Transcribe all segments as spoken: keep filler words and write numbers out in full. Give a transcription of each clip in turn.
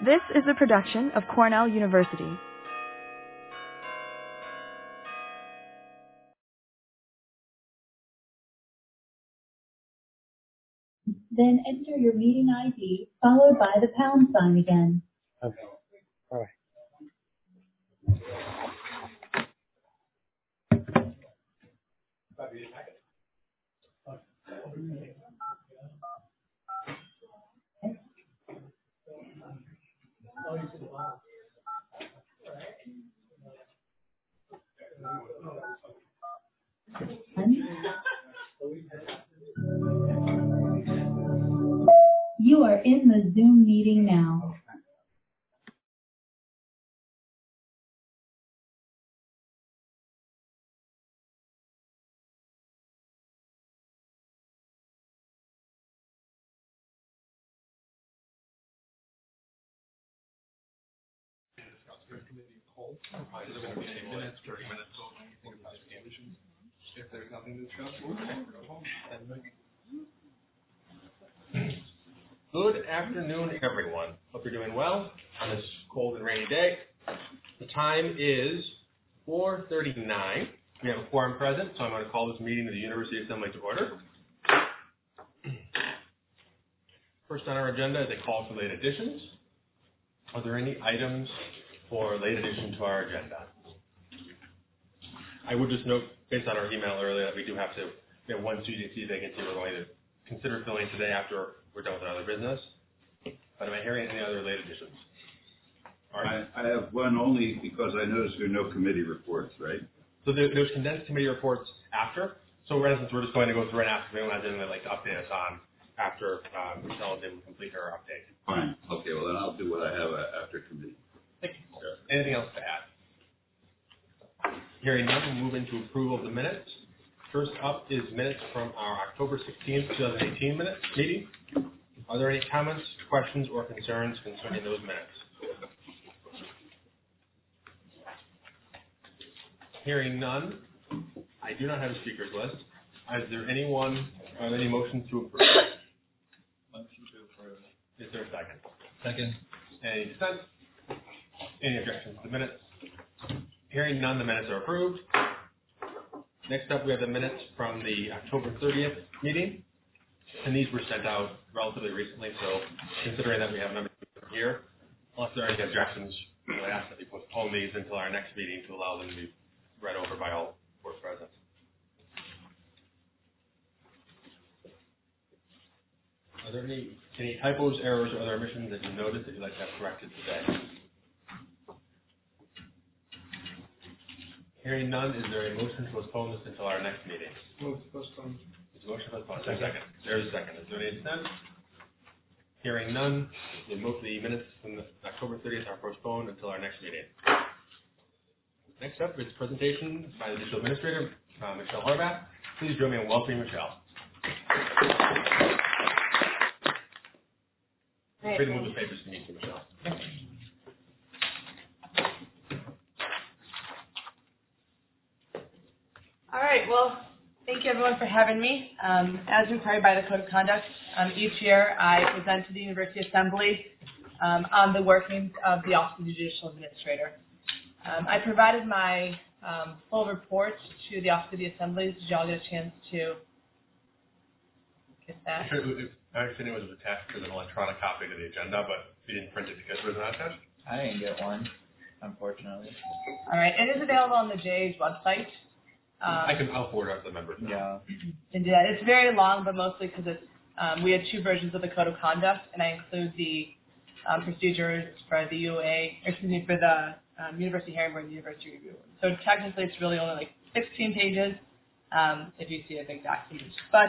This is a production of Cornell University. Then enter your meeting I D, followed by the pound sign again. Okay. All right. You are in the Zoom meeting now. If there's nothing to discuss, we'll go home. Good afternoon, everyone. Hope you're doing well on this cold and rainy day. The time is four thirty-nine. We have a quorum present, so I'm going to call this meeting of the University Assembly to order. First on our agenda is a call for late additions. Are there any items for late addition to our agenda? I would just note, based on our email earlier, that we do have to, we have one C D C vacancy we're going to consider filling today after we're done with our other business. But am I hearing any other late additions? I, I have one only because I noticed there are no committee reports, right? So there, there's condensed committee reports after. So for instance, we're just going to go through and ask if anyone has anything they'd like to update us on after um, Michelle is able to complete her update. Fine. Okay, well then I'll do what I have uh, after committee. Thank you. Sure. Anything else to add? Hearing none, we'll move into approval of the minutes. First up is minutes from our October sixteenth, twenty eighteen minute meeting. Are there any comments, questions, or concerns concerning those minutes? Hearing none, I do not have a speakers list. Is there anyone, are there any motions to approve? Motion to approve. Is there a second? Second. Any dissent? Any objections to the minutes? Hearing none, the minutes are approved. Next up, we have the minutes from the October thirtieth meeting, and these were sent out relatively recently, so considering that we have members here, unless there are any objections, I ask that we postpone these until our next meeting to allow them to be read over by all board present. Are there any, any typos, errors, or other omissions that you noticed that you'd like to have corrected today? Hearing none, is there a motion to postpone this until our next meeting? Move to postpone. Is there a motion to postpone? Second. second. There's a second. Is there any dissent? Hearing none, the, the minutes from the October thirtieth are postponed until our next meeting. Next up is presentation by the Digital Administrator, uh, Michelle Horvath. Please join me in welcoming Michelle. Right. Free to move the papers to meet you, Michelle. All right, well, thank you everyone for having me. Um, as required by the Code of Conduct, um, each year I present to the University Assembly um, on the workings of the Office of the Judicial Administrator. Um, I provided my um, full report to the Office of the Assembly. Did you all get a chance to get that? Sure, it, I understand it was attached as an electronic copy to the agenda, but we didn't print it because it was not attached? I didn't get one, unfortunately. All right, it is available on the J A's website. Um, I can, I'll forward out to the members. Yeah. And yeah, it's very long, but mostly because it's, um, we had two versions of the Code of Conduct, and I include the um, procedures for the U A, excuse me, for the um, University Hearing Board and the University Review. So technically, it's really only like sixteen pages um, if you see a big document. But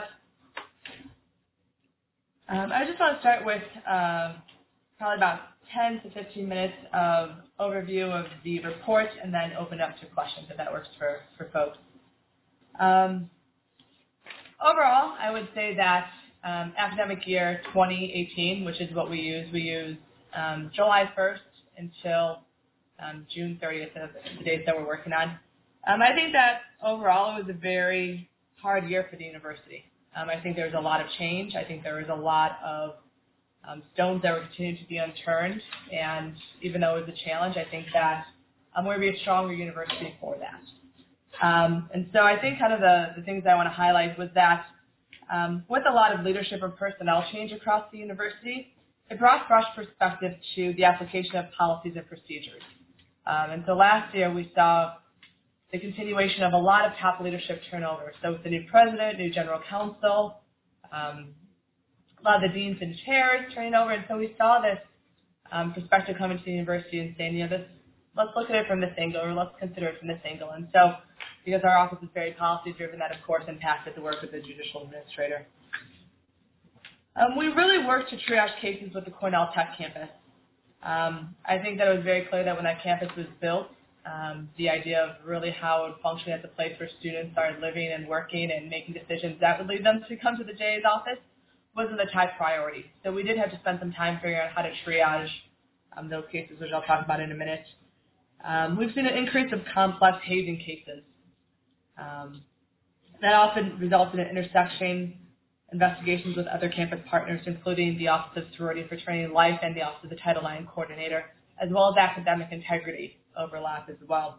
um, I just want to start with uh, probably about ten to fifteen minutes of overview of the report, and then open up to questions if that works for, for folks. Um, overall, I would say that um, academic year twenty eighteen, which is what we use, we use um, July first until um, June thirtieth, of the dates that we're working on. Um, I think that overall it was a very hard year for the university. Um, I think there was a lot of change. I think there was a lot of um, stones that were continuing to be unturned. And even though it was a challenge, I think that um, we're going to be a stronger university for that. Um, and so I think kind of the, the things I want to highlight was that um, with a lot of leadership and personnel change across the university, it brought fresh perspective to the application of policies and procedures. Um, and so last year we saw the continuation of a lot of top leadership turnover. So with the new president, new general counsel, um, a lot of the deans and chairs turning over. And so we saw this um, perspective coming to the university and saying, you know, this, let's look at it from this angle, or let's consider it from this angle. And so because our office is very policy-driven, that, of course, impacted the work of the judicial administrator. Um, we really worked to triage cases with the Cornell Tech campus. Um, I think that it was very clear that when that campus was built, um, the idea of really how it would function as a place where students are living and working and making decisions that would lead them to come to the J A's office wasn't the top priority. So we did have to spend some time figuring out how to triage um, those cases, which I'll talk about in a minute. Um, we've seen an increase of complex hazing cases. Um, that often results in an intersection investigations with other campus partners, including the Office of Sorority and Fraternity Life and the Office of the Title nine Coordinator, as well as academic integrity overlap as well.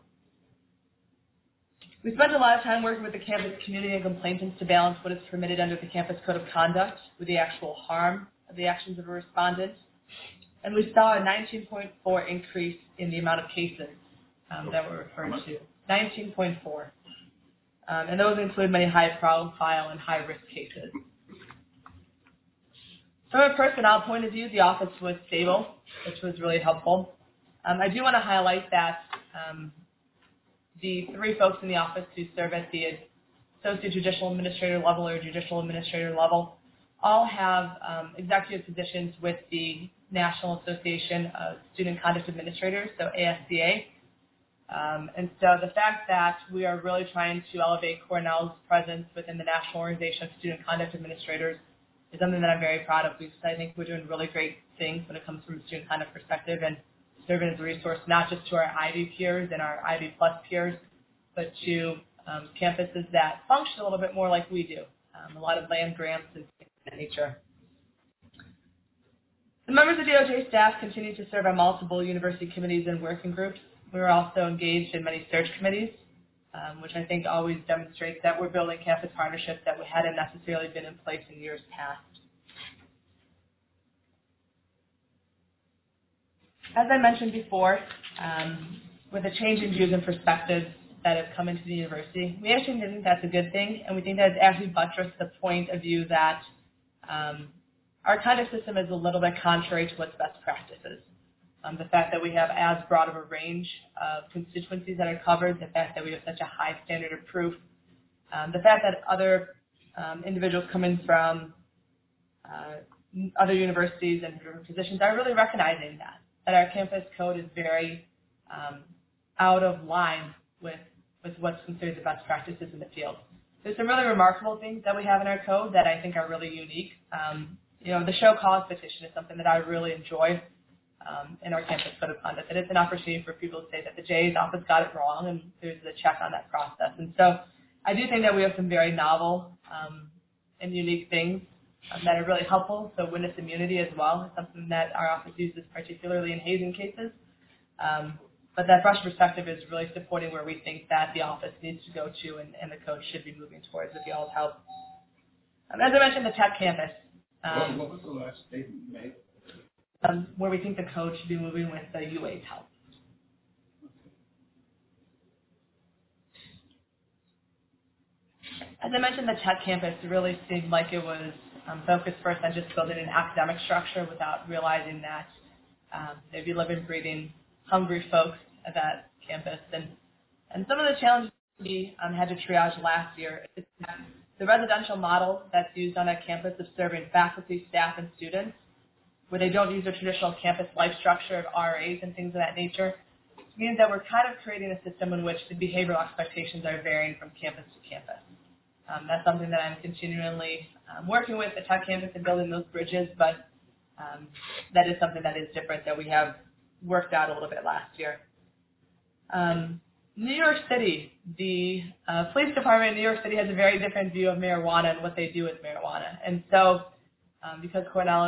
We spent a lot of time working with the campus community and complainants to balance what is permitted under the Campus Code of Conduct with the actual harm of the actions of a respondent. And we saw a nineteen point four increase in the amount of cases um, that were referred to. nineteen point four. Um, and those include many high-profile and high-risk cases. From a personnel point of view, the office was stable, which was really helpful. Um, I do want to highlight that um, the three folks in the office who serve at the associate judicial administrator level or judicial administrator level all have um, executive positions with the National Association of Student Conduct Administrators, so A S C A. Um, and so the fact that we are really trying to elevate Cornell's presence within the National Organization of Student Conduct Administrators is something that I'm very proud of. Because I think we're doing really great things when it comes from a student conduct perspective and serving as a resource not just to our Ivy peers and our Ivy Plus peers, but to um, campuses that function a little bit more like we do. Um, a lot of land grants and things of that nature. The members of D O J staff continue to serve on multiple university committees and working groups. We were also engaged in many search committees, um, which I think always demonstrates that we're building campus partnerships that hadn't necessarily been in place in years past. As I mentioned before, um, with a change in views and perspectives that have come into the university, we actually think that's a good thing, and we think that it's actually buttressed the point of view that um, our conduct system is a little bit contrary to what's best practices. Um, the fact that we have as broad of a range of constituencies that are covered, the fact that we have such a high standard of proof, um, the fact that other um, individuals coming from uh, other universities and different positions are really recognizing that, that our campus code is very um, out of line with, with what's considered the best practices in the field. There's some really remarkable things that we have in our code that I think are really unique. Um, you know, the show cause petition is something that I really enjoy. Um, in our campus code of conduct, that it's an opportunity for people to say that the J A's office got it wrong, and there's a check on that process. And so I do think that we have some very novel um, and unique things um, that are really helpful. So witness immunity as well is something that our office uses particularly in hazing cases. Um, but that fresh perspective is really supporting where we think that the office needs to go to and, and the code should be moving towards with y'all's help. Um, as I mentioned, the Tech campus. Um, what, what was the last statement you made? Um, where we think the code should be moving with the U A's help. As I mentioned, the Tech campus really seemed like it was um, focused first on just building an academic structure without realizing that um, there'd be living, breathing, hungry folks at that campus. And, and some of the challenges we um, had to triage last year is that the residential model that's used on that campus of serving faculty, staff, and students, where they don't use a traditional campus life structure of R As and things of that nature, means that we're kind of creating a system in which the behavioral expectations are varying from campus to campus. Um, that's something that I'm continually um, working with the Tech campus and building those bridges, but um, that is something that is different that we have worked out a little bit last year. Um, New York City, the uh, police department in New York City has a very different view of marijuana and what they do with marijuana. And so um, because Cornell is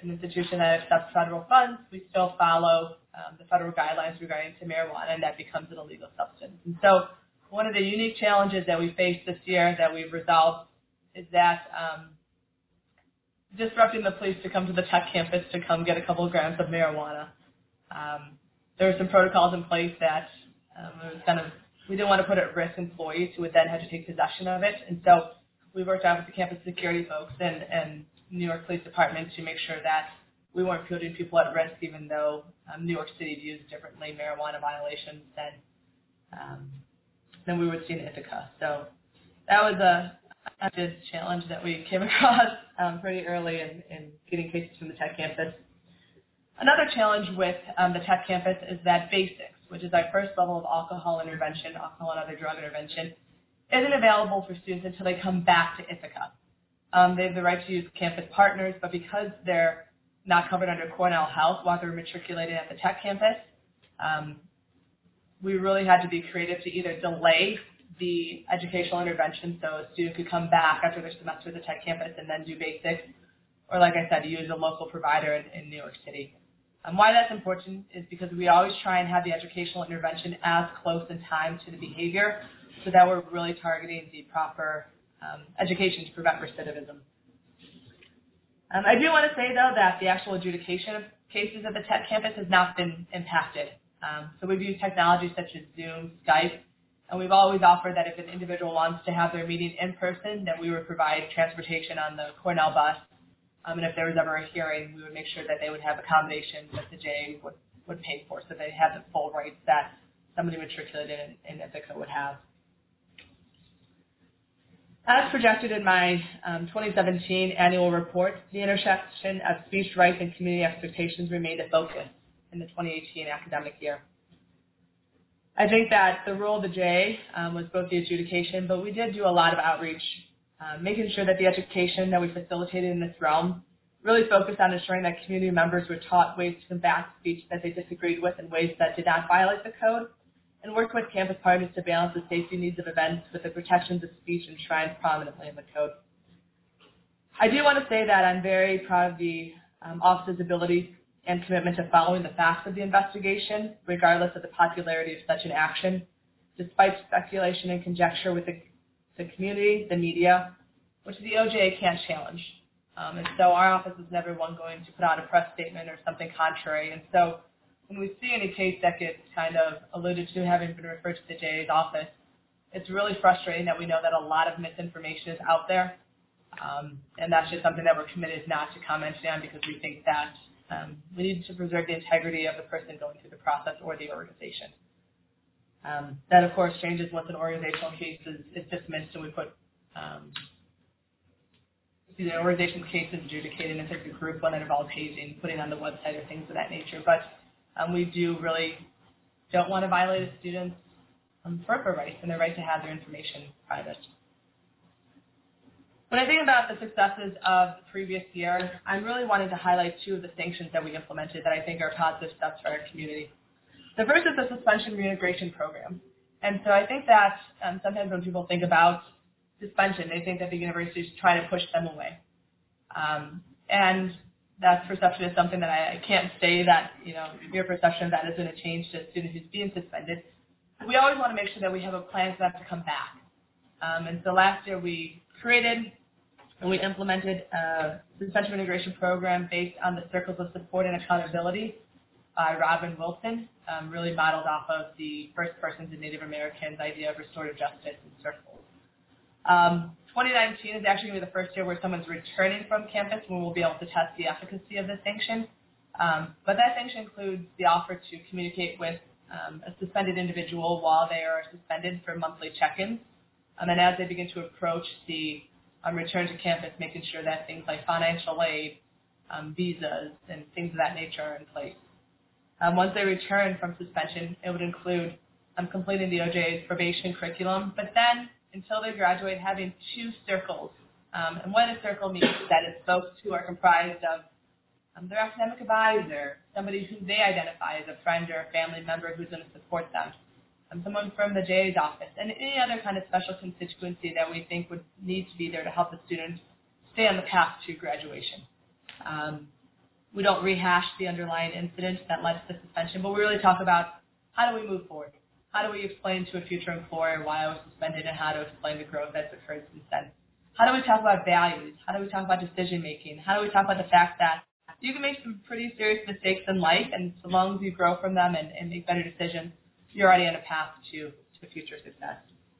an institution that accepts federal funds, we still follow um, the federal guidelines regarding to marijuana, and that becomes an illegal substance. And so one of the unique challenges that we faced this year that we've resolved is that um, disrupting the police to come to the tech campus to come get a couple of grams of marijuana. Um, there were some protocols in place that um, it was kind of, we didn't want to put at risk employees who would then have to take possession of it. And so we worked out with the campus security folks and, and New York Police Department to make sure that we weren't putting people at risk, even though um, New York City views differently marijuana violations than um, than we would see in Ithaca. So that was a, a good challenge that we came across um, pretty early in, in getting cases from the tech campus. Another challenge with um, the tech campus is that BASICS, which is our first level of alcohol intervention, alcohol and other drug intervention, isn't available for students until they come back to Ithaca. Um, they have the right to use campus partners, but because they're not covered under Cornell Health while they're matriculated at the tech campus, um, we really had to be creative to either delay the educational intervention so a student could come back after their semester at the tech campus and then do BASICS, or like I said, use a local provider in, in New York City. Um, why that's important is because we always try and have the educational intervention as close in time to the behavior so that we're really targeting the proper um, education to prevent recidivism. Um, I do want to say, though, that the actual adjudication of cases at the tech campus has not been impacted. Um, so we've used technology such as Zoom, Skype, and we've always offered that if an individual wants to have their meeting in person, that we would provide transportation on the Cornell bus. Um, and if there was ever a hearing, we would make sure that they would have accommodations that the J A would, would pay for, so they have the full rights that somebody matriculated in, in Ithaca would have. As projected in my um, twenty seventeen annual report, the intersection of speech rights and community expectations remained a focus in the twenty eighteen academic year. I think that the role of the J A um, was both the adjudication, but we did do a lot of outreach, uh, making sure that the education that we facilitated in this realm really focused on ensuring that community members were taught ways to combat speech that they disagreed with in ways that did not violate the code, and worked with campus partners to balance the safety needs of events with the protections of speech enshrined prominently in the code. I do want to say that I'm very proud of the um, office's ability and commitment to following the facts of the investigation, regardless of the popularity of such an action, despite speculation and conjecture with the, the community, the media, which the O J A can't challenge. Um, and so our office is never one going to put out a press statement or something contrary. And so when we see any case that gets kind of alluded to having been referred to the J A's office, it's really frustrating that we know that a lot of misinformation is out there. Um, and that's just something that we're committed not to commenting on because we think that um, we need to preserve the integrity of the person going through the process or the organization. Um, that, of course, changes once an organizational case is, is dismissed and we put um, the organization's case is adjudicated into the group one that involves hazing, putting on the website or things of that nature. But um, we do really don't want to violate a student's um, FERPA rights and their right to have their information private. When I think about the successes of the previous year, I'm really wanting to highlight two of the sanctions that we implemented that I think are positive steps for our community. The first is the suspension reintegration program. And so I think that um, sometimes when people think about suspension, they think that the university is trying to push them away. Um, and that perception is something that I, I can't say that, you know, your perception of that is going to change to a student who's being suspended. We always want to make sure that we have a plan for them to come back. Um, and so last year we created and we implemented a suspension integration program based on the Circles of Support and Accountability by Robin Wilson, um, really modeled off of the First Persons and Native Americans idea of restorative justice in circles. Um, twenty nineteen is actually going to be the first year where someone's returning from campus when we'll be able to test the efficacy of the sanction. Um, but that sanction includes the offer to communicate with um, a suspended individual while they are suspended for monthly check-ins. Um, and as they begin to approach the um, return to campus, making sure that things like financial aid, um, visas, and things of that nature are in place. Um, once they return from suspension, it would include um, completing the O J A's probation curriculum, but then until they graduate, having two circles. Um, and what a circle means is that it's folks who are comprised of um, their academic advisor, somebody who they identify as a friend or a family member who's going to support them, um, someone from the J A's office, and any other kind of special constituency that we think would need to be there to help the student stay on the path to graduation. Um, We don't rehash the underlying incident that led to the suspension, but we really talk about how do we move forward? How do we explain to a future employer why I was suspended and how to explain the growth that's occurred since then? How do we talk about values? How do we talk about decision making? How do we talk about the fact that you can make some pretty serious mistakes in life, and so long as you grow from them and, and make better decisions, you're already on a path to, to future success.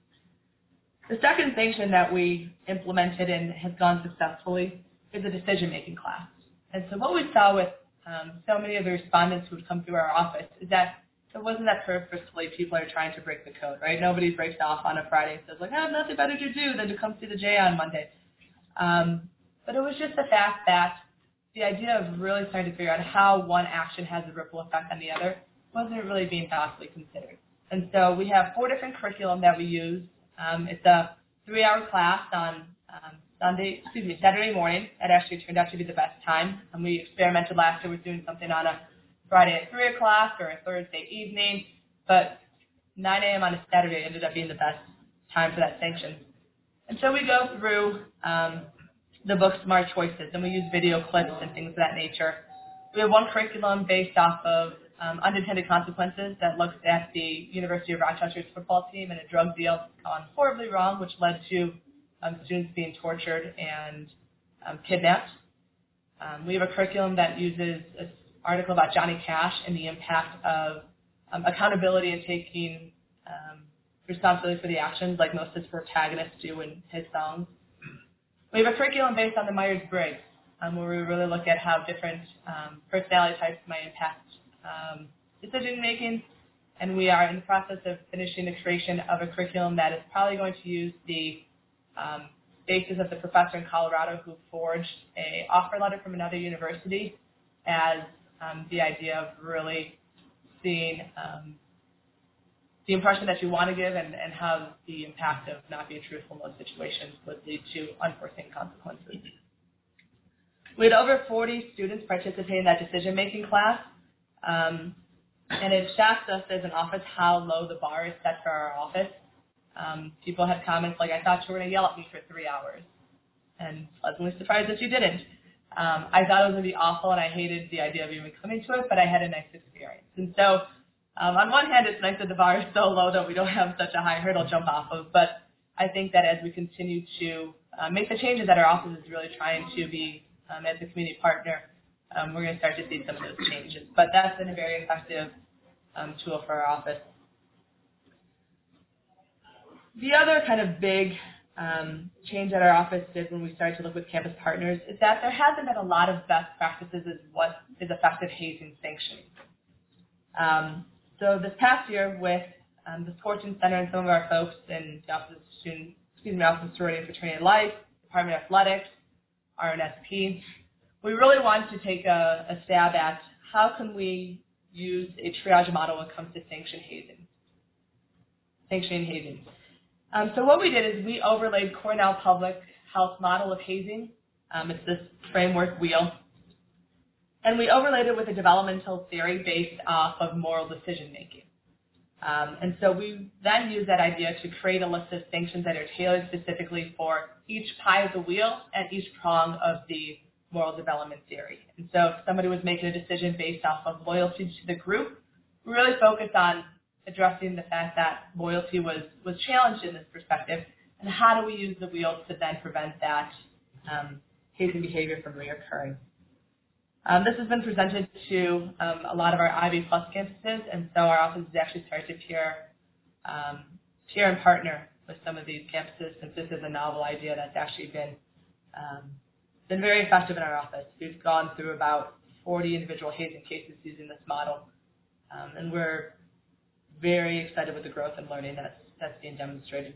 The second sanction that we implemented and has gone successfully is a decision-making class. And so what we saw with um, so many of the respondents who would come through our office is that it wasn't that purposefully people are trying to break the code, right? Nobody breaks off on a Friday and says, like, I have nothing better to do than to come see the J on Monday. Um, but it was just the fact that the idea of really starting to figure out how one action has a ripple effect on the other wasn't really being thoughtfully considered. And so we have four different curriculum that we use. Um, it's a three-hour class on um, Sunday, excuse me, Saturday morning. It actually turned out to be the best time. And we experimented last year with doing something on a Friday at three o'clock or a Thursday evening, but nine a.m. on a Saturday ended up being the best time for that sanction. And so we go through um, the book Smart Choices, and we use video clips and things of that nature. We have one curriculum based off of um, unintended consequences that looks at the University of Rochester's football team and a drug deal gone horribly wrong, which led to um, students being tortured and um, kidnapped. Um, we have a curriculum that uses a article about Johnny Cash and the impact of um, accountability and taking um, responsibility for the actions like most of his protagonists do in his songs. We have a curriculum based on the Myers-Briggs, um, where we really look at how different um, personality types might impact um, decision-making, and we are in the process of finishing the creation of a curriculum that is probably going to use the um, basis of the professor in Colorado who forged a offer letter from another university as Um, the idea of really seeing um, the impression that you want to give and, and how the impact of not being truthful in those situations would lead to unforeseen consequences. We had over forty students participate in that decision-making class, um, and it shocks us as an office how low the bar is set for our office. Um, people had comments like, I thought you were going to yell at me for three hours, and pleasantly surprised that you didn't. Um, I thought it was going to be awful, and I hated the idea of even coming to it, but I had a nice experience. And so um, on one hand, it's nice that the bar is so low that we don't have such a high hurdle to jump off of, but I think that as we continue to uh, make the changes that our office is really trying to be um, as a community partner, um, we're going to start to see some of those changes. But that's been a very effective um, tool for our office. The other kind of big Um, change that our office did when we started to look with campus partners is that there hasn't been a lot of best practices as what is effective hazing sanctioning. Um, so this past year with um, the Sportsman Center and some of our folks in the Office of Student, excuse me, Office of Sorority and Fraternity Life, Department of Athletics, R N S P, we really wanted to take a, a stab at how can we use a triage model when it comes to sanction hazing, sanctioning hazing. Um, so what we did is we overlaid Cornell Public Health model of hazing. Um, it's this framework wheel. And we overlaid it with a developmental theory based off of moral decision-making. Um, and so we then use that idea to create a list of sanctions that are tailored specifically for each pie of the wheel and each prong of the moral development theory. And so if somebody was making a decision based off of loyalty to the group, we really focused on addressing the fact that loyalty was, was challenged in this perspective, and how do we use the wheel to then prevent that um, hazing behavior from reoccurring. Um, this has been presented to um, a lot of our Ivy Plus campuses, and so our office has actually started to peer, um, peer and partner with some of these campuses, since this is a novel idea that's actually been, um, been very effective in our office. We've gone through about forty individual hazing cases using this model, um, and we're very excited with the growth and learning that's, that's being demonstrated.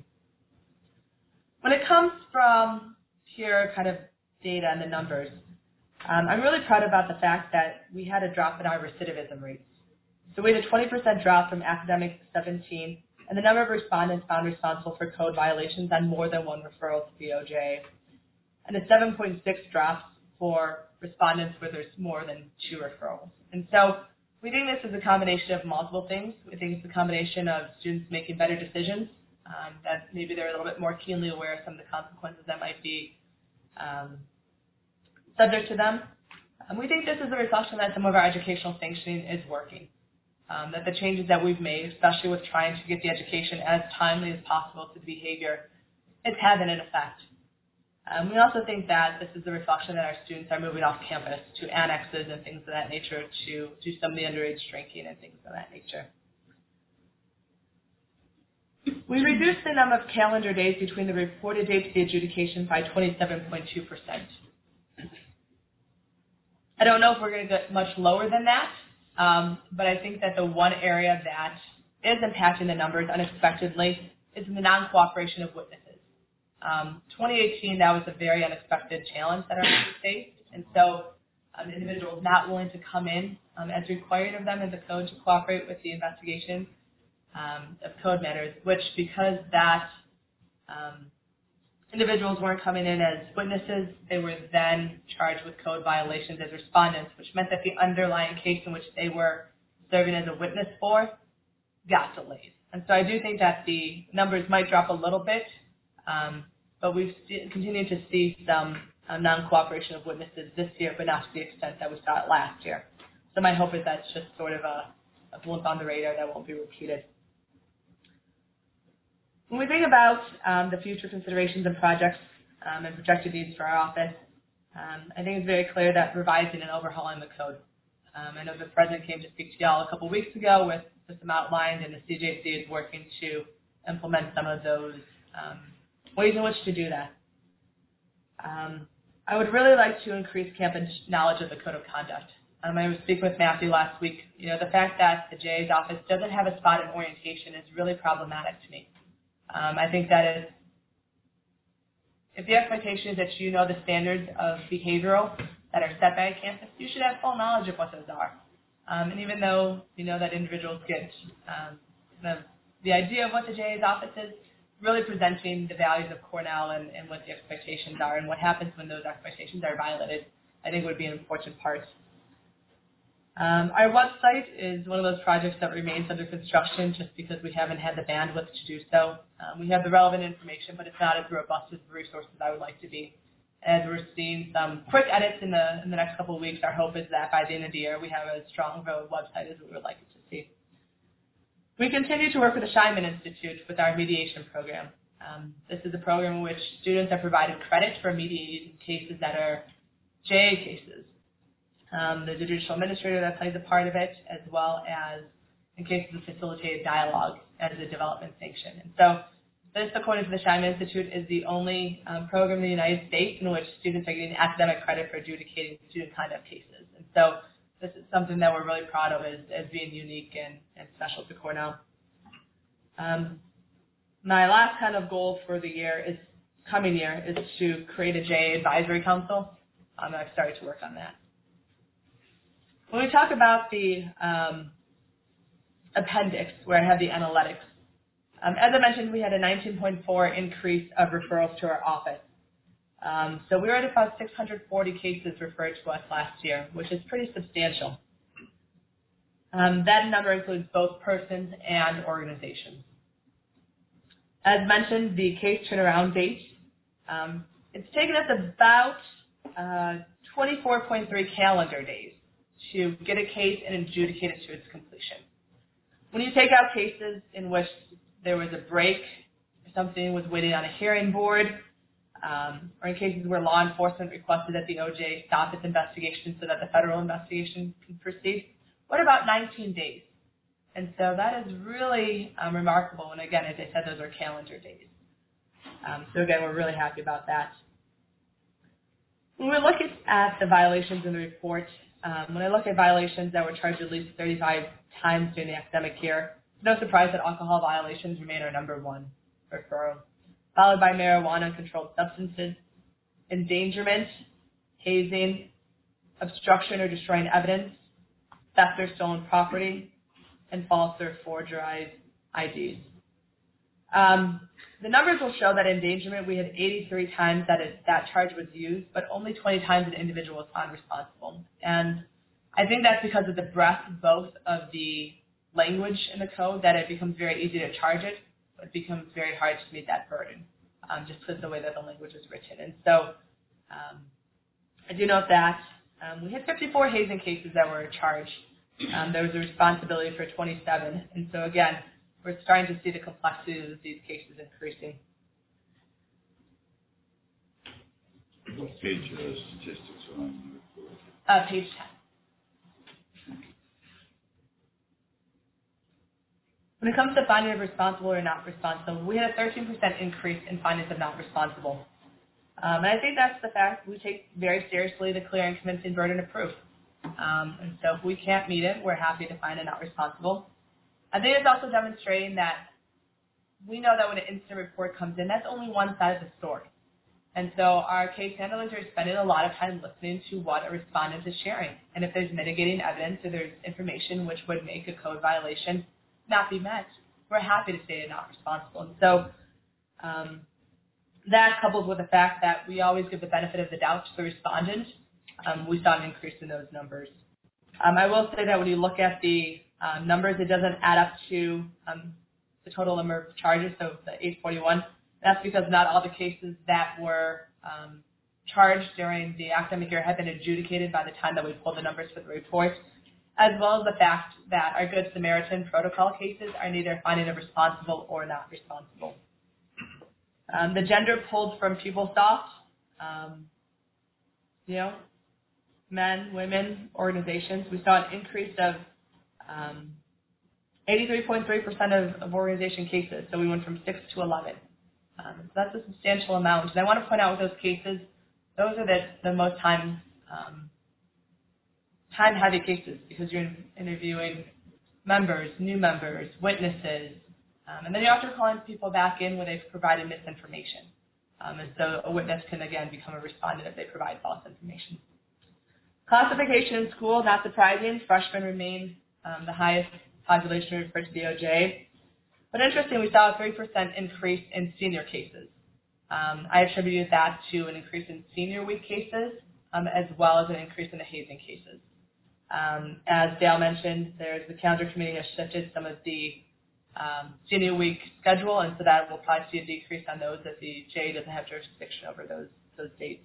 When it comes from pure kind of data and the numbers, um, I'm really proud about the fact that we had a drop in our recidivism rates. So we had a twenty percent drop from academic seventeen, and the number of respondents found responsible for code violations on more than one referral to the O J, and a seven point six drop for respondents where there's more than two referrals. And so we think this is a combination of multiple things. We think it's a combination of students making better decisions, um, that maybe they're a little bit more keenly aware of some of the consequences that might be um, subject to them. And we think this is a reflection that some of our educational sanctioning is working, um, that the changes that we've made, especially with trying to get the education as timely as possible to the behavior, is having an effect. Um, we also think that this is a reflection that our students are moving off campus to annexes and things of that nature to do some of the underage drinking and things of that nature. We reduced the number of calendar days between the reported dates of the adjudication by twenty-seven point two percent. I don't know if we're going to get much lower than that, um, but I think that the one area that is impacting the numbers unexpectedly is in the non-cooperation of witnesses. Um, twenty eighteen, that was a very unexpected challenge that our students faced, and so um, individuals not willing to come in um, as required of them in the code to cooperate with the investigation um, of code matters, which because that um, individuals weren't coming in as witnesses, they were then charged with code violations as respondents, which meant that the underlying case in which they were serving as a witness for got delayed. And so I do think that the numbers might drop a little bit, um, but we've st- continued to see some uh, non-cooperation of witnesses this year, but not to the extent that we saw it last year. So my hope is that's just sort of a, a blip on the radar that won't be repeated. When we think about um, the future considerations and projects um, and projected needs for our office, um, I think it's very clear that revising and overhauling the code. Um, I know the President came to speak to y'all a couple weeks ago with, with some outlined, and the C J C is working to implement some of those um, ways in which to do that. Um, I would really like to increase campus knowledge of the code of conduct. Um, I was speaking with Matthew last week. You know, the fact that the J A's office doesn't have a spot in orientation is really problematic to me. Um, I think that is, if the expectation is that you know the standards of behavioral that are set by a campus, you should have full knowledge of what those are. Um, and even though you know that individuals get um, the, the idea of what the J A's office is, really presenting the values of Cornell and, and what the expectations are and what happens when those expectations are violated, I think would be an important part. Um, our website is one of those projects that remains under construction just because we haven't had the bandwidth to do so. Um, we have the relevant information, but it's not as robust as the resources I would like to be. As we're seeing some quick edits in the in the next couple of weeks, our hope is that by the end of the year we have as strong of a website as we would like it to see. We continue to work with the Scheinman Institute with our mediation program. Um, this is a program in which students are provided credit for mediating cases that are J A cases. Um, the judicial administrator that plays a part of it, as well as in cases of facilitated dialogue as a development sanction. And so this, according to the Scheinman Institute, is the only um, program in the United States in which students are getting academic credit for adjudicating student conduct cases. And so this is something that we're really proud of as, as being unique and, and special to Cornell. Um, my last kind of goal for the year is, coming year, is to create a J A advisory council. Um, I've started to work on that. When we talk about the um, appendix, where I have the analytics, um, as I mentioned, we had a nineteen point four increase of referrals to our office. Um, so we were at about six hundred forty cases referred to us last year, which is pretty substantial. Um, that number includes both persons and organizations. As mentioned, the case turnaround date, um, it's taken us about uh, twenty-four point three calendar days to get a case and adjudicate it to its completion. When you take out cases in which there was a break, or something was waiting on a hearing board, um, or in cases where law enforcement requested that the O J stop its investigation so that the federal investigation can proceed, what about nineteen days? And so that is really um, remarkable. And again, as I said, those are calendar days. Um, so again, we're really happy about that. When we look at, at the violations in the report, Um, when I look at violations that were charged at least thirty-five times during the academic year, it's no surprise that alcohol violations remain our number one referral, followed by marijuana and controlled substances, endangerment, hazing, obstruction or destroying evidence, theft or stolen property, and false or forgerized I Ds. Um, the numbers will show that endangerment, we had eighty-three times that it, that charge was used, but only twenty times an individual was found responsible. And I think that's because of the breadth both of the language in the code, that it becomes very easy to charge it, but it becomes very hard to meet that burden, um, just because of the way that the language is written. And so um, I do note that Um, we had fifty-four hazing cases that were charged. Um, there was a responsibility for twenty-seven. And so, again, we're starting to see the complexity of these cases increasing. What page are those statistics on? Uh, page ten. When it comes to finding of responsible or not responsible, we had a thirteen percent increase in findings of not responsible. Um, and I think that's the fact we take very seriously the clear and convincing burden of proof. Um, and so if we can't meet it, we're happy to find a not responsible. I think it's also demonstrating that we know that when an incident report comes in, that's only one side of the story. And so our case handlers are spending a lot of time listening to what a respondent is sharing. And if there's mitigating evidence or there's information which would make a code violation not be met, we're happy to say it's not responsible. And so um, that coupled with the fact that we always give the benefit of the doubt to the respondent, um, we saw an increase in those numbers. Um, I will say that when you look at the um, numbers, it doesn't add up to um, the total number of charges, so the eight forty-one. That's because not all the cases that were um, charged during the academic year have been adjudicated by the time that we pulled the numbers for the report, as well as the fact that our Good Samaritan protocol cases are neither finding of responsible or not responsible. Um, the gender pulled from PeopleSoft, um, you know, men, women, organizations. We saw an increase of um, eighty-three point three percent of, of organization cases, so we went from six to eleven. Um, so that's a substantial amount. And I want to point out with those cases, those are the, the most time, um, time-heavy cases because you're interviewing members, new members, witnesses, um, and then you're also calling people back in where they've provided misinformation. Um, and so a witness can, again, become a respondent if they provide false information. Classification in school, not surprising. Freshmen remain um, the highest population referred to the O J. But interesting, we saw a three percent increase in senior cases. Um, I attributed that to an increase in senior week cases um, as well as an increase in the hazing cases. Um, as Dale mentioned, there's the calendar committee has shifted some of the um, senior week schedule, and so that will probably see a decrease on those if the J doesn't have jurisdiction over those, those dates.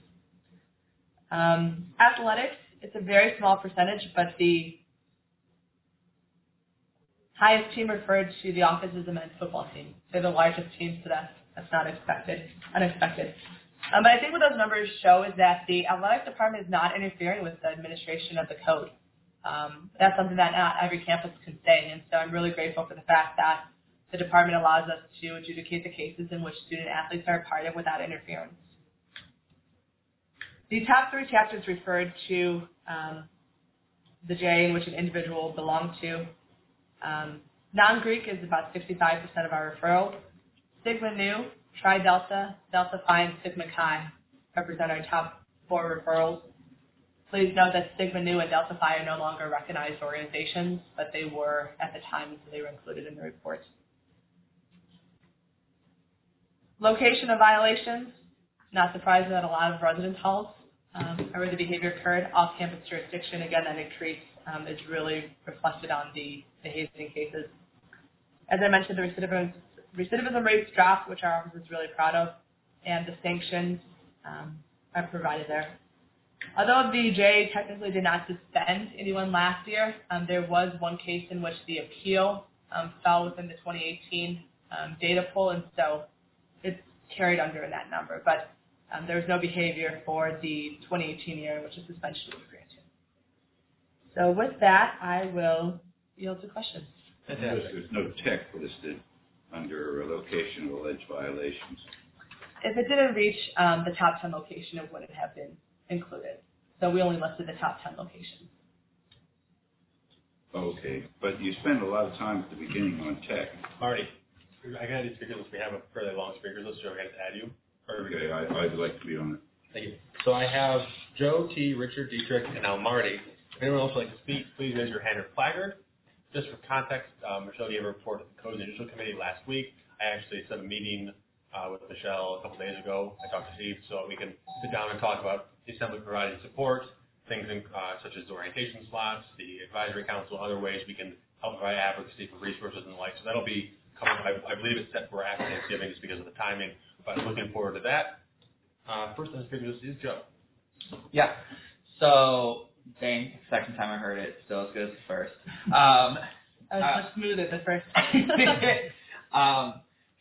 Um, athletics, it's a very small percentage, but the highest team referred to the office is the men's football team. They're the largest team, so that's, that's not expected, unexpected. Um, but I think what those numbers show is that the athletic department is not interfering with the administration of the code. Um, that's something that not every campus can say, and so I'm really grateful for the fact that the department allows us to adjudicate the cases in which student athletes are a part of without interference. The top three chapters referred to um, the J in which an individual belonged to. Um, non-Greek is about sixty-five percent of our referrals. Sigma Nu, Tri Delta, Delta Phi, and Sigma Chi represent our top four referrals. Please note that Sigma Nu and Delta Phi are no longer recognized organizations, but they were at the time, so they were included in the report. Location of violations, not surprising that a lot of residence halls um, are where the behavior occurred. Off-campus jurisdiction, again, that increase um, is really reflected on the, the hazing cases. As I mentioned, the recidivism, recidivism rates dropped, which our office is really proud of, and the sanctions um, are provided there. Although the J technically did not suspend anyone last year, um, there was one case in which the appeal um, fell within the twenty eighteen um, data pool, and so it's carried under in that number. But um, there was no behavior for the twenty eighteen year in which a suspension was granted. So with that, I will yield to questions. There's no tech listed under location of alleged violations. If it didn't reach um, the top ten location, it wouldn't have been included. So we only listed the top ten locations. Okay, but you spend a lot of time at the beginning on tech. Marty, I got these speakers list. We have a fairly long speakers list, so I'm going to add you. Okay, I, I'd like to be on it. Thank you. So I have Joe T, Richard Dietrich, and now Marty. If anyone else would like to speak, please raise your hand or placard. Just for context, um, Michelle gave a report at the Codes and Judicial Committee last week. I actually set a meeting uh, with Michelle a couple days ago. I talked to Steve so we can sit down and talk about the Assembly providing support, things in, uh, such as the orientation slots, the advisory council, other ways we can help provide advocacy for resources and the like. So that'll be coming, I, I believe it's set for after Thanksgiving just because of the timing, but I'm looking forward to that. Uh, first on the speaker list is Joe. Yeah. So, dang, second time I heard it, still as good as the first. Um, I was uh, much smoother the first um,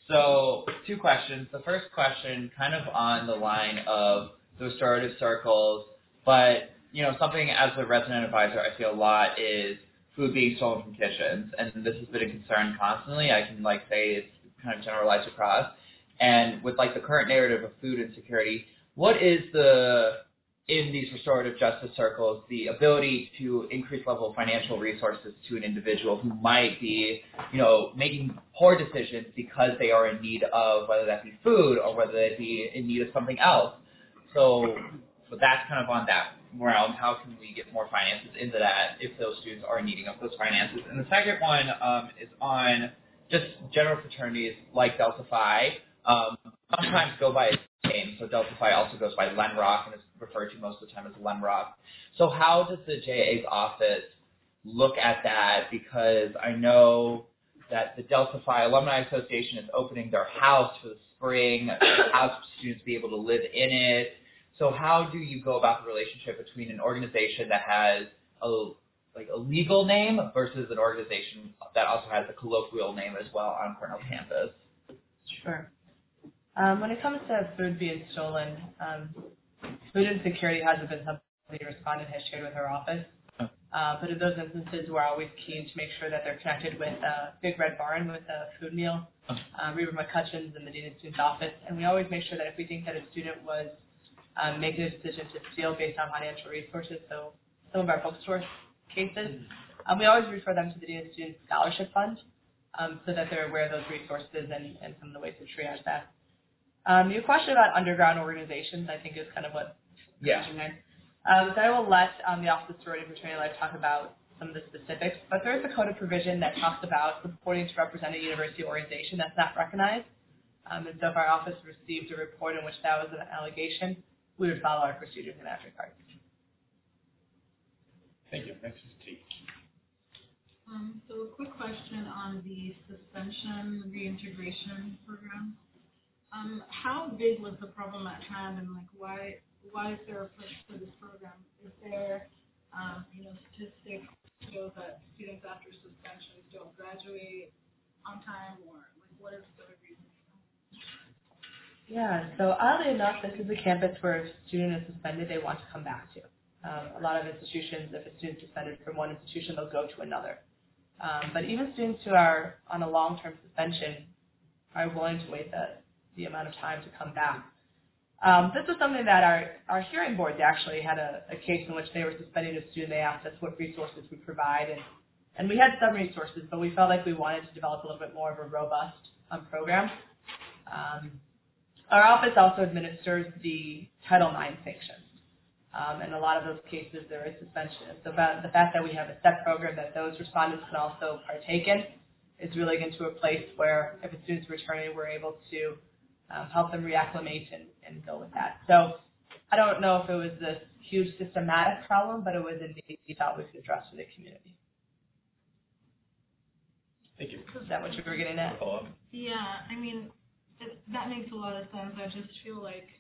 so, two questions. The first question, kind of on the line of the restorative circles, but, you know, something as a resident advisor I see a lot is food being stolen from kitchens, and this has been a concern constantly. I can, like, say it's kind of generalized across. And with, like, the current narrative of food insecurity, what is the, in these restorative justice circles, the ability to increase level of financial resources to an individual who might be, you know, making poor decisions because they are in need of, whether that be food or whether they be in need of something else. So, so that's kind of on that realm. How can we get more finances into that if those students are needing of those finances? And the second one um, is on just general fraternities like Delta Phi. Um, sometimes go by a name, so Delta Phi also goes by Lenrock and is referred to most of the time as Lenrock. So how does the J A's office look at that? Because I know that the Delta Phi Alumni Association is opening their house for the spring, house for students to be able to live in it. So how do you go about the relationship between an organization that has a like a legal name versus an organization that also has a colloquial name as well on Cornell campus? Sure. Um, when it comes to food being stolen, um, food insecurity hasn't been something the respondent has shared with our office. Uh, but in those instances, we're always keen to make sure that they're connected with uh, Big Red Barn with a food meal, uh, Reaver McCutcheon's in the Dean of Students office, and we always make sure that if we think that a student was um, making a decision to steal based on financial resources, so some of our bookstore cases, um, we always refer them to the Dean of Students Scholarship Fund um, so that they're aware of those resources and, and some of the ways to triage that. Um, your question about underground organizations, I think, is kind of what Yeah. you're mentioning. Um, so I will let um, the Office of Sorority and Fraternity Life talk about some of the specifics, but there is a code of provision that talks about purporting to represent a university organization that's not recognized. Um, and so if our office received a report in which that was an allegation, we would follow our procedures in that regard. Thank you. Next is T. Um, so a quick question on the suspension reintegration program. Um, how big was the problem at hand, and like why why is there a push for this program? Is there um, you know statistics show that students after suspensions don't graduate on time, or like what is the reason? Yeah, so oddly enough, this is a campus where if a student is suspended, they want to come back to. Um, a lot of institutions, if a student's suspended from one institution, they'll go to another. Um, but even students who are on a long-term suspension are willing to wait the, the amount of time to come back. Um, this was something that our, our hearing boards actually had a, a case in which they were suspending a student. They asked us what resources we provide, and, and we had some resources, but we felt like we wanted to develop a little bit more of a robust um, program. Um, our office also administers the Title nine sanctions. Um, in a lot of those cases, there is suspension. So about the fact that we have a set program that those respondents can also partake in is really into a place where if a student's returning, we're able to um, help them reacclimate and, and go with that. So I don't know if it was this huge systematic problem, but it was indeed we thought we could address for the community. Thank you. Is that what you were getting at? Follow up. Yeah, I mean it, that makes a lot of sense. I just feel like.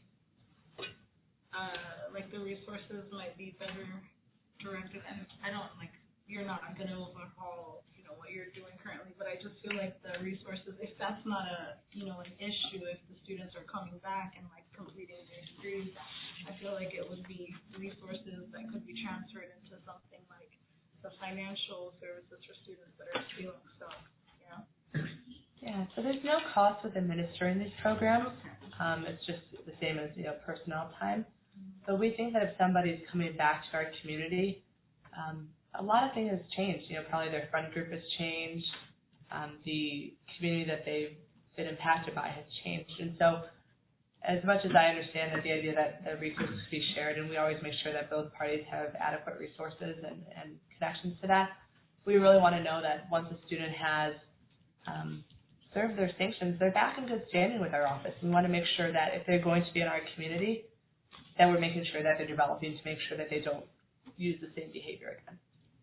Uh, like the resources might be better directed, and I don't like you're not going to overhaul, you know, what you're doing currently, but I just feel like the resources, if that's not a, you know, an issue, if the students are coming back and like completing their degrees, I feel like it would be resources that could be transferred into something like the financial services for students that are stealing stuff, you know? Yeah, so there's no cost with administering these programs. Um, it's just the same as, you know, personnel time. So we think that if somebody's coming back to our community, um, a lot of things has changed. You know, probably their friend group has changed. Um, the community that they've been impacted by has changed. And so as much as I understand that the idea that the resources be shared, and we always make sure that both parties have adequate resources and, and connections to that, we really want to know that once a student has um, served their sanctions, they're back in good standing with our office. We want to make sure that if they're going to be in our community, that we're making sure that they're developing to make sure that they don't use the same behavior again.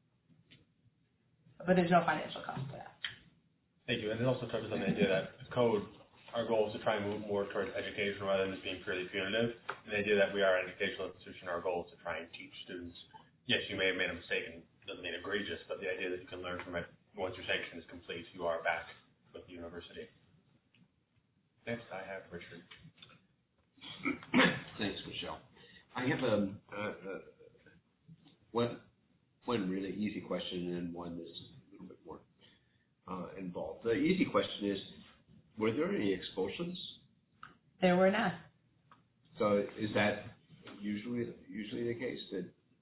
But there's no financial cost to that. Thank you. And it also touches on the idea that code, our goal is to try and move more towards education rather than just being purely punitive. the idea that we are an educational institution, our goal is to try and teach students. Yes, you may have made a mistake and doesn't mean egregious, but the idea that you can learn from it once your sanction is complete, you are back with the university. Next, I have Richard. Thanks, Michelle. I have a, a, a one, one really easy question and one that's a little bit more uh, involved. The easy question is, were there any expulsions? There were not. So is that usually usually the case? That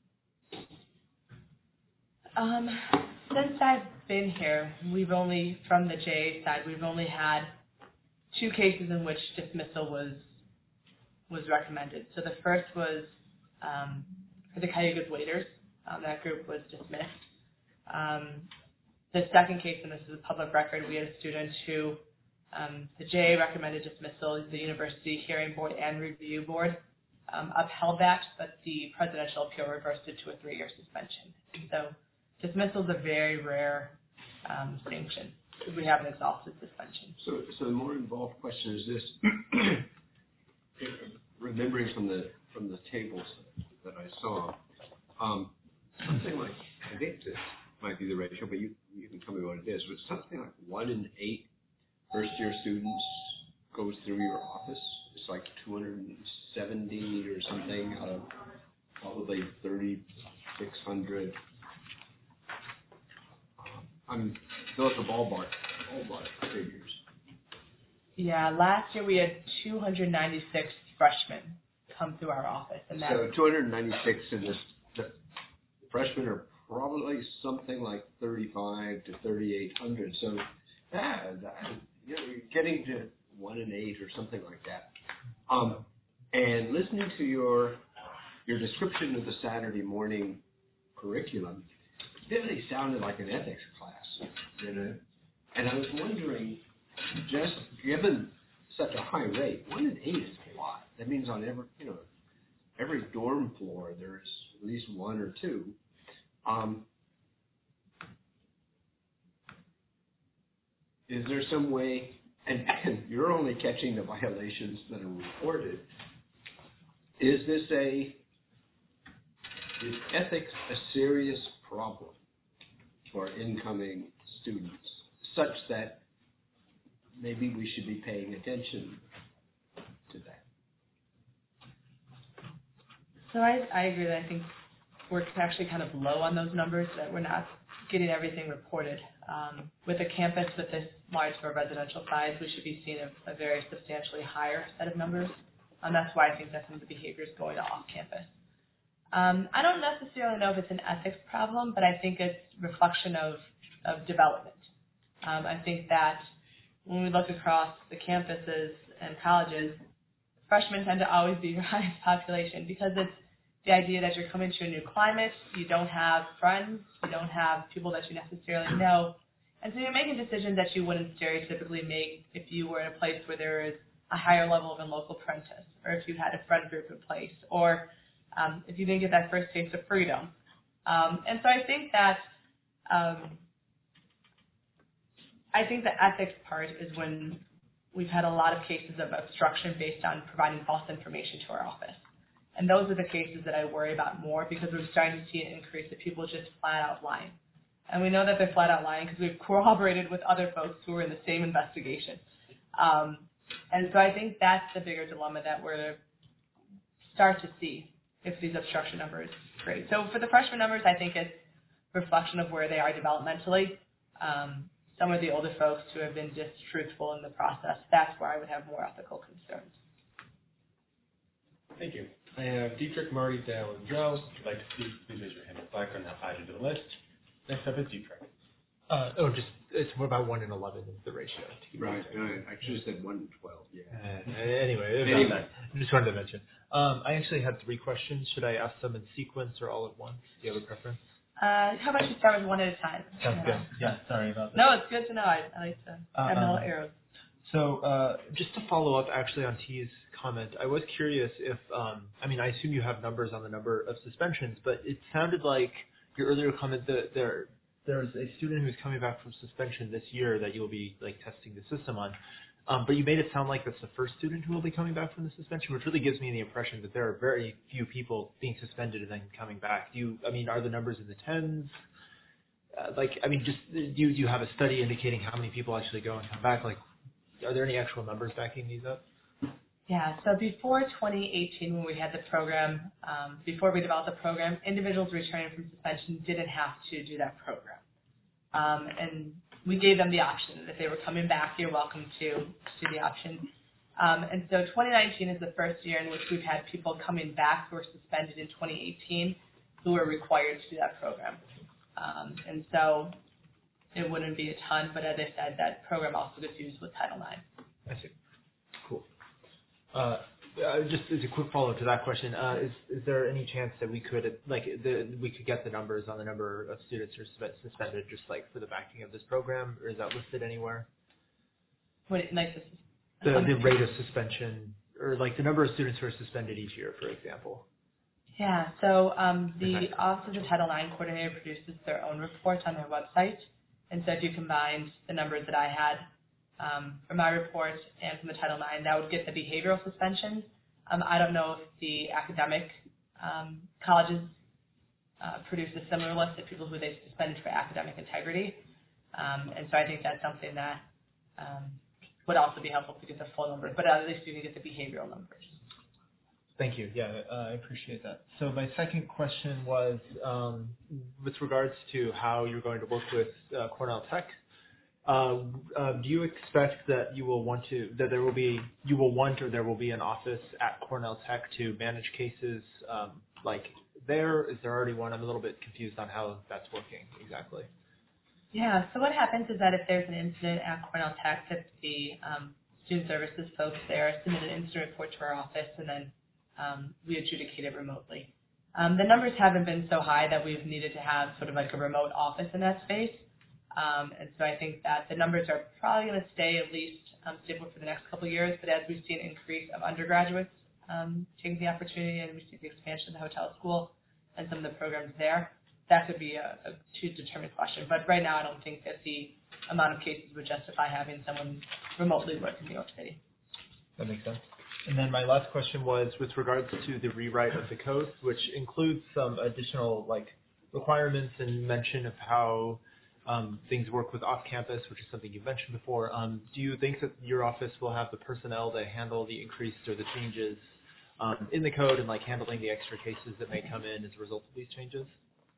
Um, since I've been here, we've only, from the J A side, we've only had two cases in which dismissal was was recommended. So the first was um, for the Cayugas waiters. Um, that group was dismissed. Um, the second case, and this is a public record, we had a student who um, the J A recommended dismissal. The University Hearing Board and Review Board um, upheld that, but the presidential appeal reversed it to a three-year suspension. So dismissal is a very rare um, sanction. We have an exhausted suspension. So, so the more involved question is this: remembering from the from the tables that I saw, um, something like, I think this might be the ratio, but you you can tell me what it is. But something like one in eight first year students goes through your office. It's like two hundred seventy or something out of probably thirty-six hundred. I'm those are ballpark, ballpark figures. Yeah, last year we had two hundred ninety-six freshmen come through our office, and that So two hundred ninety-six in this. The freshmen are probably something like thirty-five to thirty-eight hundred. So, yeah, that, you know, you're getting to one in eight or something like that. Um, and listening to your your description of the Saturday morning curriculum, it really sounded like an ethics class, you know. And I was wondering, just given such a high rate, one in eight is a lot. That means on every, you know, every dorm floor there's at least one or two. Um, is there some way, and, and you're only catching the violations that are reported, is this a, is ethics a serious problem for incoming students, such that maybe we should be paying attention to that? So I, I agree that I think we're actually kind of low on those numbers, that we're not getting everything reported. Um, with a campus with this large of a residential size, we should be seeing a, a very substantially higher set of numbers. And that's why I think that some of the behavior is going off campus. Um, I don't necessarily know if it's an ethics problem, but I think it's reflection of, of development. Um, I think that when we look across the campuses and colleges, freshmen tend to always be your highest population because it's the idea that you're coming to a new climate, you don't have friends, you don't have people that you necessarily know, and so you're making decisions that you wouldn't stereotypically make if you were in a place where there is a higher level of a local apprentice, or if you had a friend group in place, or um, if you didn't get that first taste of freedom. Um, and so I think that um, I think the ethics part is when we've had a lot of cases of obstruction based on providing false information to our office. And those are the cases that I worry about more because we're starting to see an increase of people just flat out lying. And we know that they're flat out lying because we've corroborated with other folks who were in the same investigation. Um, and so I think that's the bigger dilemma that we're start to see if these obstruction numbers great. So for the freshman numbers, I think it's a reflection of where they are developmentally. Um, some of the older folks who have been distruthful in the process, that's where I would have more ethical concerns. Thank you. I have Dietrich, Marty, Dale, and Joe. If you'd like to speak, please raise your hand and flag on that side of the list. Next up is Dietrich. Uh, oh, just it's more about one in eleven is the ratio. Right. I actually said one in twelve. Yeah. Uh, anyway, Anyway. I just wanted to mention. Um, I actually had three questions. Should I ask them in sequence or all at once? Do you have a preference? Uh, how about you start with one at a time? Sounds good. Yeah, sorry about that. No, it's good to know. I, I like to have Uh, little arrows. So uh, just to follow up actually on T's comment, I was curious if, um, I mean, I assume you have numbers on the number of suspensions, but it sounded like your earlier comment that there there's a student who's coming back from suspension this year that you'll be like testing the system on. Um, but you made it sound like that's the first student who will be coming back from the suspension, which really gives me the impression that there are very few people being suspended and then coming back. Do you, I mean, are the numbers in the tens? Uh, like, I mean, just do you, do you have a study indicating how many people actually go and come back? Like, are there any actual numbers backing these up? Yeah, so before twenty eighteen, when we had the program, um, before we developed the program, individuals returning from suspension didn't have to do that program. Um, and we gave them the option. If they were coming back, you're welcome to, to do the option. Um, and so twenty nineteen is the first year in which we've had people coming back who were suspended in twenty eighteen who were required to do that program. Um, and so it wouldn't be a ton, but as I said, that program also gets used with Title nine. I see. Cool. Uh, uh, just as a quick follow-up to that question, uh, is is there any chance that we could like the we could get the numbers on the number of students who are suspended, just like for the backing of this program, or is that listed anywhere? What like this? The the rate of suspension, or like the number of students who are suspended each year, for example. Yeah. So um, the Office of the Title nine coordinator produces their own report on their website, and so if you combined the numbers that I had Um, from my report and from the Title nine, that would get the behavioral suspensions. Um, I don't know if the academic um, colleges uh, produce a similar list of people who they suspended for academic integrity. Um, and so I think that's something that um, would also be helpful to get the full numbers, but at least you can get the behavioral numbers. Thank you. Yeah, uh, I appreciate that. So my second question was um, with regards to how you're going to work with uh, Cornell Tech. Uh, uh, do you expect that you will want to, that there will be, you will want or there will be an office at Cornell Tech to manage cases um, like there? Is there already one? I'm a little bit confused on how that's working exactly. Yeah, so what happens is that if there's an incident at Cornell Tech, that the um, student services folks there submit an incident report to our office, and then um, we adjudicate it remotely. Um, the numbers haven't been so high that we've needed to have sort of like a remote office in that space. Um, and so I think that the numbers are probably going to stay at least um, stable for the next couple of years. But as we've seen an increase of undergraduates um, taking the opportunity, and we see the expansion of the hotel school and some of the programs there, that could be a, a to determine question. But right now, I don't think that the amount of cases would justify having someone remotely work in New York City. That makes sense. And then my last question was with regards to the rewrite of the code, which includes some additional like requirements and mention of how Um, things work with off-campus, which is something you mentioned before. Um, do you think that your office will have the personnel to handle the increase or the changes um, in the code and like handling the extra cases that may come in as a result of these changes?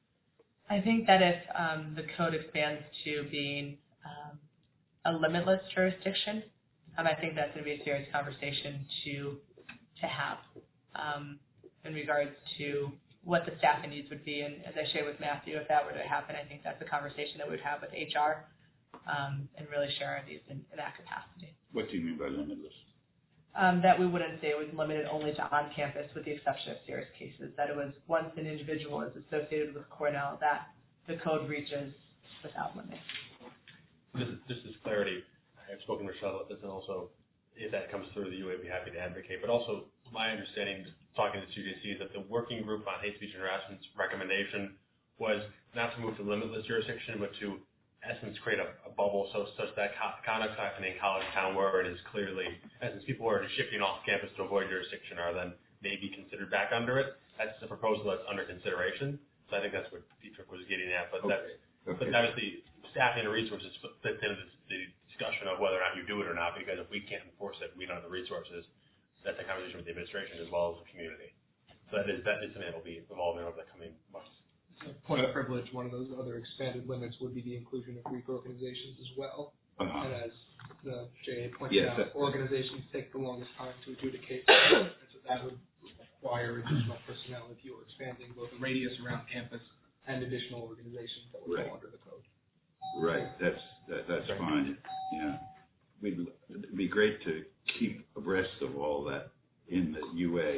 I think that if um, the code expands to being um, a limitless jurisdiction, um, I think that's going to be a serious conversation to to have um, in regards to what the staffing needs would be. And as I shared with Matthew, if that were to happen, I think that's a conversation that we would have with H R um, and really share our needs in, in that capacity. What do you mean by limitless? Um, that we wouldn't say it was limited only to on-campus with the exception of serious cases, that it was once an individual is associated with Cornell that the code reaches without limit. This is, this is clarity. I've spoken to Rochelle about this, and also if that comes through, the U A would be happy to advocate. But also my understanding, talking to C J C, is that the working group on hate speech and harassment's recommendation was not to move to limitless jurisdiction, but to, in essence, create a, a bubble so such that conduct happening in College Town, where it is clearly, in essence, people who are shifting off campus to avoid jurisdiction are then maybe considered back under it. That's the proposal that's under consideration. So I think that's what Dietrich was getting at. But okay. that's, okay. but obviously, staffing and resources fits into this, the discussion of whether or not you do it or not, because if we can't enforce it, we don't have the resources. That's a conversation with the administration as well as the community. So that is that is something that will be evolving over the coming months. So point of privilege, one of those other expanded limits would be the inclusion of Greek organizations as well. Uh-huh. And as the J A pointed yes, out, organizations take the longest time to adjudicate, and so that would require additional personnel if you were expanding both the radius around campus and additional organizations that would right. fall under the code. Right, that's that, that's fine. Yeah, We'd, it'd be great to keep abreast of all that in the U A.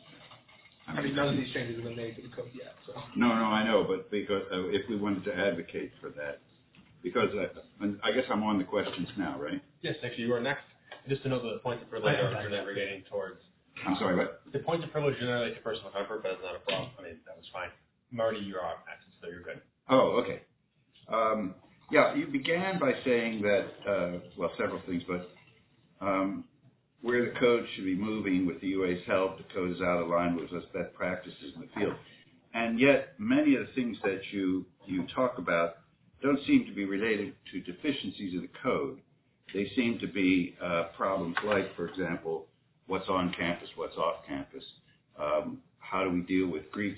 I mean, none of these changes have been made to the code yet. So. No, no, I know, but because uh, if we wanted to advocate for that, because I, I guess I'm on the questions now, right? Yes, actually, you are next. Just to know that the points of privilege are navigating towards. I'm sorry, what? The points of privilege generally to personal comfort, but it's not a problem. I mean, that was fine. Marty, you're on access, so you're good. Oh, okay. Um, yeah, you began by saying that, uh, well, several things, but um, where the code should be moving with the U A's help. The code is out of line with best practices in the field. And yet, many of the things that you, you talk about don't seem to be related to deficiencies of the code. They seem to be uh, problems like, for example, what's on campus, what's off campus. Um, how do we deal with Greek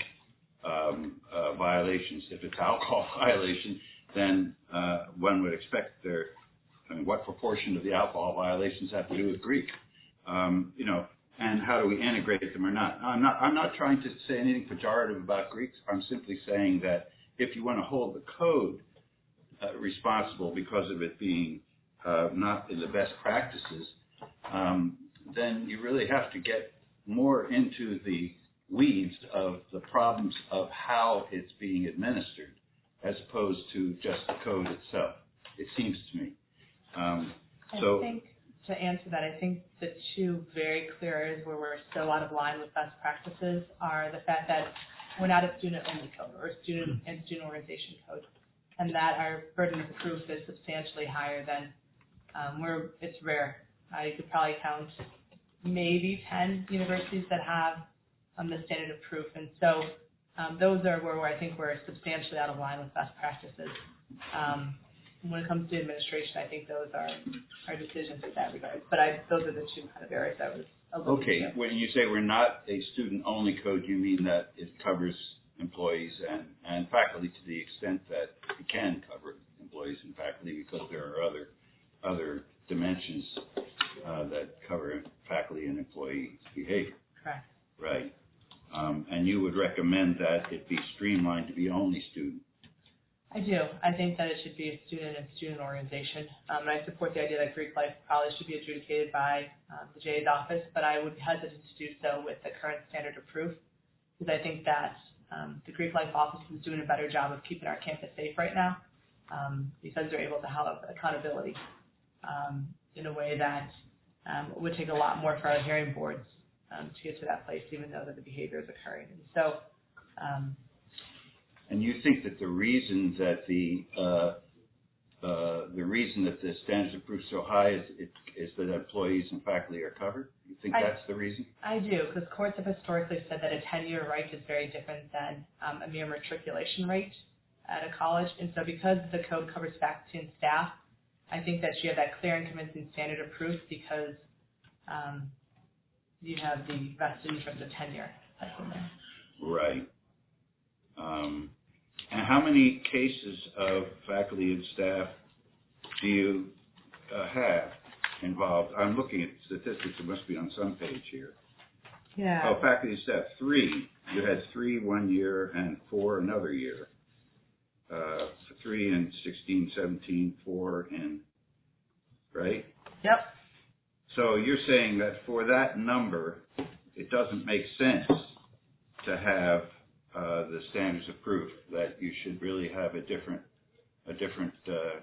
um, uh, violations? If it's alcohol violation, then uh, one would expect there, I mean, what proportion of the alcohol violations have to do with Greek? Um, you know, and how do we integrate them or not? I'm not, I'm not trying to say anything pejorative about Greeks. I'm simply saying that if you want to hold the code uh, responsible because of it being uh, not in the best practices, um, then you really have to get more into the weeds of the problems of how it's being administered as opposed to just the code itself, it seems to me. Um, so. I think to answer that, I think the two very clear areas where we're still out of line with best practices are the fact that we're not a student-only code or a student and student organization code, and that our burden of proof is substantially higher than um, we're. It's rare. Uh, you could probably count maybe ten universities that have um, the standard of proof, and so um, those are where, where I think we're substantially out of line with best practices. Um, When it comes to administration, I think those are our decisions in that regard. But I, those are the two kind of areas I was alluding Okay. to. When you say we're not a student-only code, you mean that it covers employees and, and faculty to the extent that it can cover employees and faculty because there are other other dimensions uh, that cover faculty and employee behavior. Correct. Right. Um, and you would recommend that it be streamlined to be only student. I do. I think that it should be a student and student organization. Um, and I support the idea that Greek life probably should be adjudicated by um, the J A's office, but I would be hesitant to do so with the current standard of proof because I think that um, the Greek life office is doing a better job of keeping our campus safe right now um, because they're able to have accountability um, in a way that um, would take a lot more for our hearing boards um, to get to that place, even though that the behavior is occurring. And so um, And you think that the reason that the uh, uh, the reason that the standards of proof so high is it, is that employees and faculty are covered? You think I, that's the reason? I do, because courts have historically said that a ten-year rate is very different than um, a mere matriculation rate at a college. And so because the code covers faculty and staff, I think that you have that clear and convincing standard of proof because um, you have the vested interest of tenure that's in there. Right. Um, And how many cases of faculty and staff do you uh, have involved? I'm looking at statistics. It must be on some page here. Yeah. Oh, faculty and staff, three. You had three one year and four another year. Uh, three in sixteen, seventeen, four in, right? Yep. So you're saying that for that number, it doesn't make sense to have Uh, the standards of proof, that you should really have a different, a different, uh,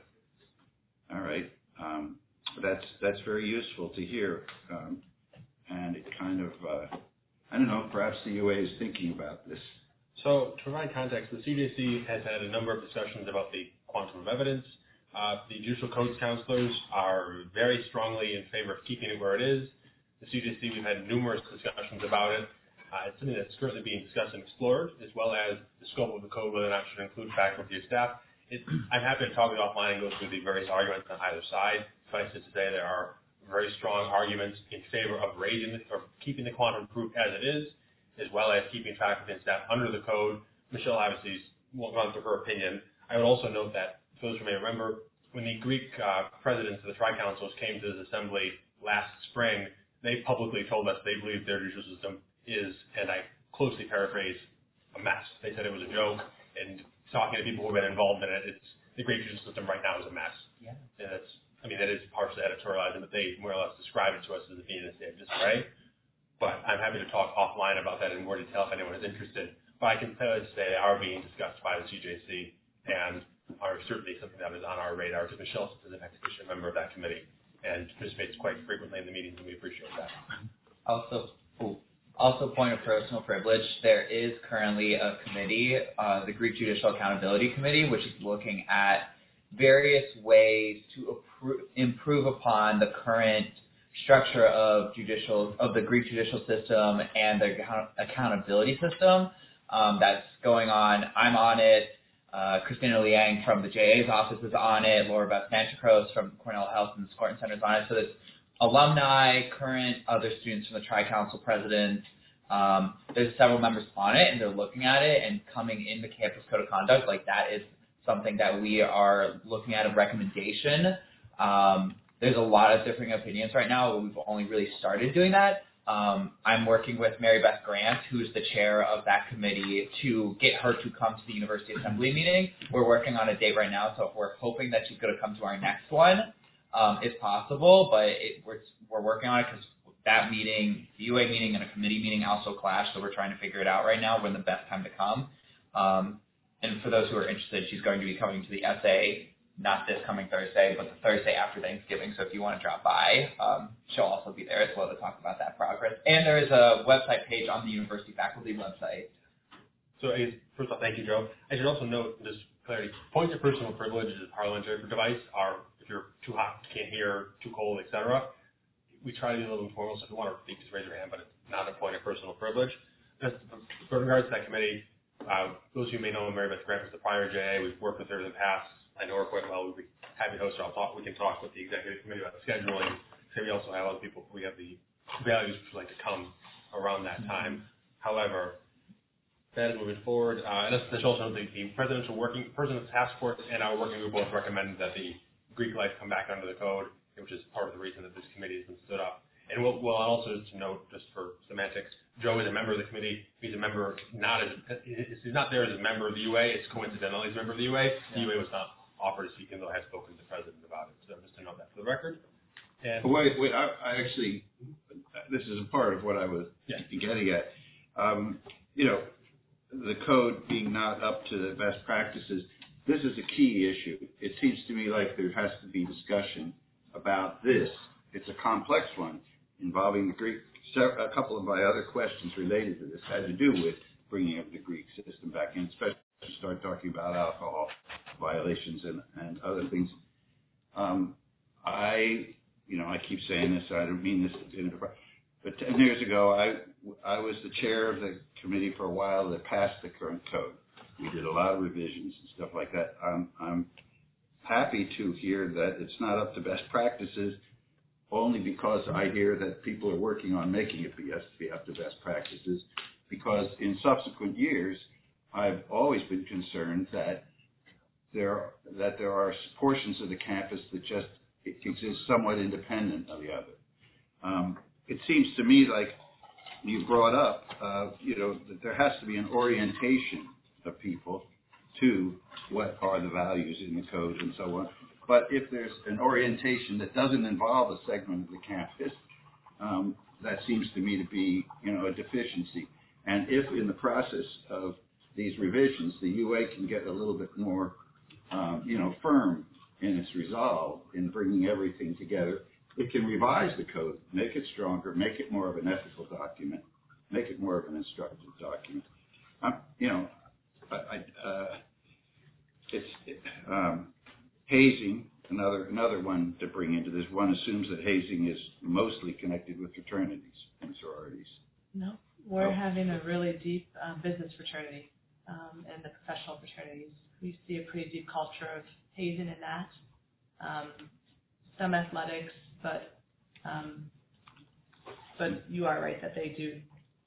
all right, um, that's, that's very useful to hear, um, and it kind of, uh, I don't know, perhaps the U A is thinking about this. So to provide context, the C J C has had a number of discussions about the quantum of evidence. Uh, the judicial codes counselors are very strongly in favor of keeping it where it is. The C J C, we've had numerous discussions about it. Uh, it's something that's currently being discussed and explored, as well as the scope of the code, whether or not it should include faculty or staff. It, I'm happy to talk it offline and go through the various arguments on either side. Suffice it to say, there are very strong arguments in favor of raising the, or keeping the quantum proof as it is, as well as keeping faculty and staff under the code. Michelle obviously won't run through her opinion. I would also note that, for those who may remember, when the Greek uh, presidents of the Tri-Councils came to this assembly last spring, they publicly told us they believe their judicial system is, and I closely paraphrase, a mess. They said it was a joke, and talking to people who have been involved in it, it's the Greek judicial system right now is a mess. Yeah. And it's, I mean, that is partially editorializing, but they more or less describe it to us as being a state of disarray. But I'm happy to talk offline about that in more detail if anyone is interested. But I can tell you say they are being discussed by the C J C and are certainly something that is on our radar, because Michelle is an execution member of that committee and participates quite frequently in the meetings, and we appreciate that. Also, ooh. Also, point of personal privilege, there is currently a committee, uh, the Greek Judicial Accountability Committee, which is looking at various ways to appro- improve upon the current structure of judicial of the Greek judicial system and the account- accountability system um, that's going on. I'm on it. Uh, Christina Liang from the J A's office is on it. Laura Beth Sanchacros from Cornell Health and Scorton Center is on it. So there's alumni, current other students from the Tri-Council president. Um, there's several members on it, and they're looking at it and coming in the campus code of conduct. Like that is something that we are looking at a recommendation. Um, there's a lot of differing opinions right now. We've only really started doing that. Um, I'm working with Mary Beth Grant, who's the chair of that committee, to get her to come to the University Assembly meeting. We're working on a date right now, so we're hoping that she's going to come to our next one, um, if possible. But it, we're we're working on it because that meeting, the U A meeting and a committee meeting also clash, so we're trying to figure it out right now when the best time to come. Um, and for those who are interested, she's going to be coming to the S A, not this coming Thursday, but the Thursday after Thanksgiving. So if you want to drop by, um, she'll also be there as well to talk about that progress. And there is a website page on the university faculty website. So I guess, first of all, thank you, Joe. I should also note, just clarity, points of personal privilege as a parliamentary device are if you're too hot, can't hear, too cold, et cetera. We try to be a little informal, so if you want to speak, just raise your hand, but it's not a point of personal privilege. Just with regards to that committee, uh, those of you may know Mary Beth Grant was the prior J A. We've worked with her in the past. I know her quite well. We'd be happy to host her. I'll talk, we can talk with the executive committee about the scheduling. So we also have other people. We have the values who like to come around that time. However, that is moving forward. Uh, and that's also the, the presidential working, president's task force and our working group both recommend that the Greek life come back under the code, which is part of the reason that this committee has been stood up. And we'll, we'll also to note, just for semantics, Joe is a member of the committee. He's a member not as he's not there as a member of the U A. It's coincidental he's a member of the U A. The U A was not offered to speak, even though I had spoken to the president about it. So just to note that for the record. And wait, wait. I, I actually, this is a part of what I was yeah. getting at. Um, you know, the code being not up to the best practices. This is a key issue. It seems to me like there has to be discussion about this. It's a complex one involving the Greek. A couple of my other questions related to this had to do with bringing up the Greek system back in, especially to start talking about alcohol violations and, and other things. Um, I, you know, I keep saying this, so I don't mean this, in a, but ten years ago, I, I was the chair of the committee for a while that passed the current code. We did a lot of revisions and stuff like that. I'm, I'm happy to hear that it's not up to best practices, only because I hear that people are working on making it be, be up to best practices, because in subsequent years, I've always been concerned that there, that there are portions of the campus that just exist somewhat independent of the other. Um, it seems to me like you brought up, uh, you know, that there has to be an orientation of people to what are the values in the code and so on. But if there's an orientation that doesn't involve a segment of the campus, um, that seems to me to be, you know, a deficiency. And if in the process of these revisions, the U A can get a little bit more, um, you know, firm in its resolve in bringing everything together, it can revise the code, make it stronger, make it more of an ethical document, make it more of an instructive document. Um, you know, I, I, uh, it's it, um, hazing, another another one to bring into this. One assumes that hazing is mostly connected with fraternities and sororities. No, we're oh. having a really deep uh, business fraternity um, and the professional fraternities. We see a pretty deep culture of hazing in that. Um, some athletics, but um, but you are right that they do.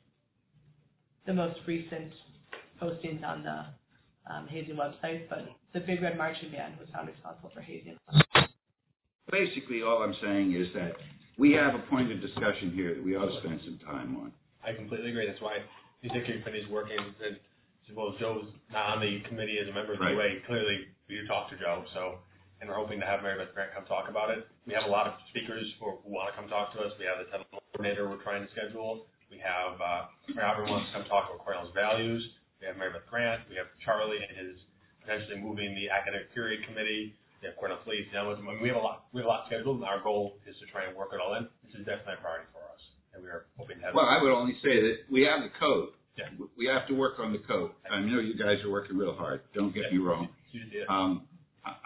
The most recent postings on the um, hazing website, but the Big Red Marching Band was found responsible for hazing. Basically, all I'm saying is that we have a point of discussion here that we ought to spend some time on. I completely agree. That's why the executive committee is working. And as well as Joe's not on the committee as a member of the right. U A, clearly we do talk to Joe. So, and we're hoping to have Mary Beth Grant come talk about it. We have a lot of speakers who, who want to come talk to us. We have the technical coordinator we're trying to schedule. We have uh, Robert wants to come talk about Cornell's values. We have Mary Beth Grant. We have Charlie and his potentially moving the academic period committee. We have Cornell Police. I mean, we have a lot. We have a lot scheduled. And our goal is to try and work it all in. This is definitely a priority for us, and we are hoping to have. Well, I would only say that we have the code. Yeah. We have to work on the code. I know you guys are working real hard. Don't get yeah. me wrong. Um,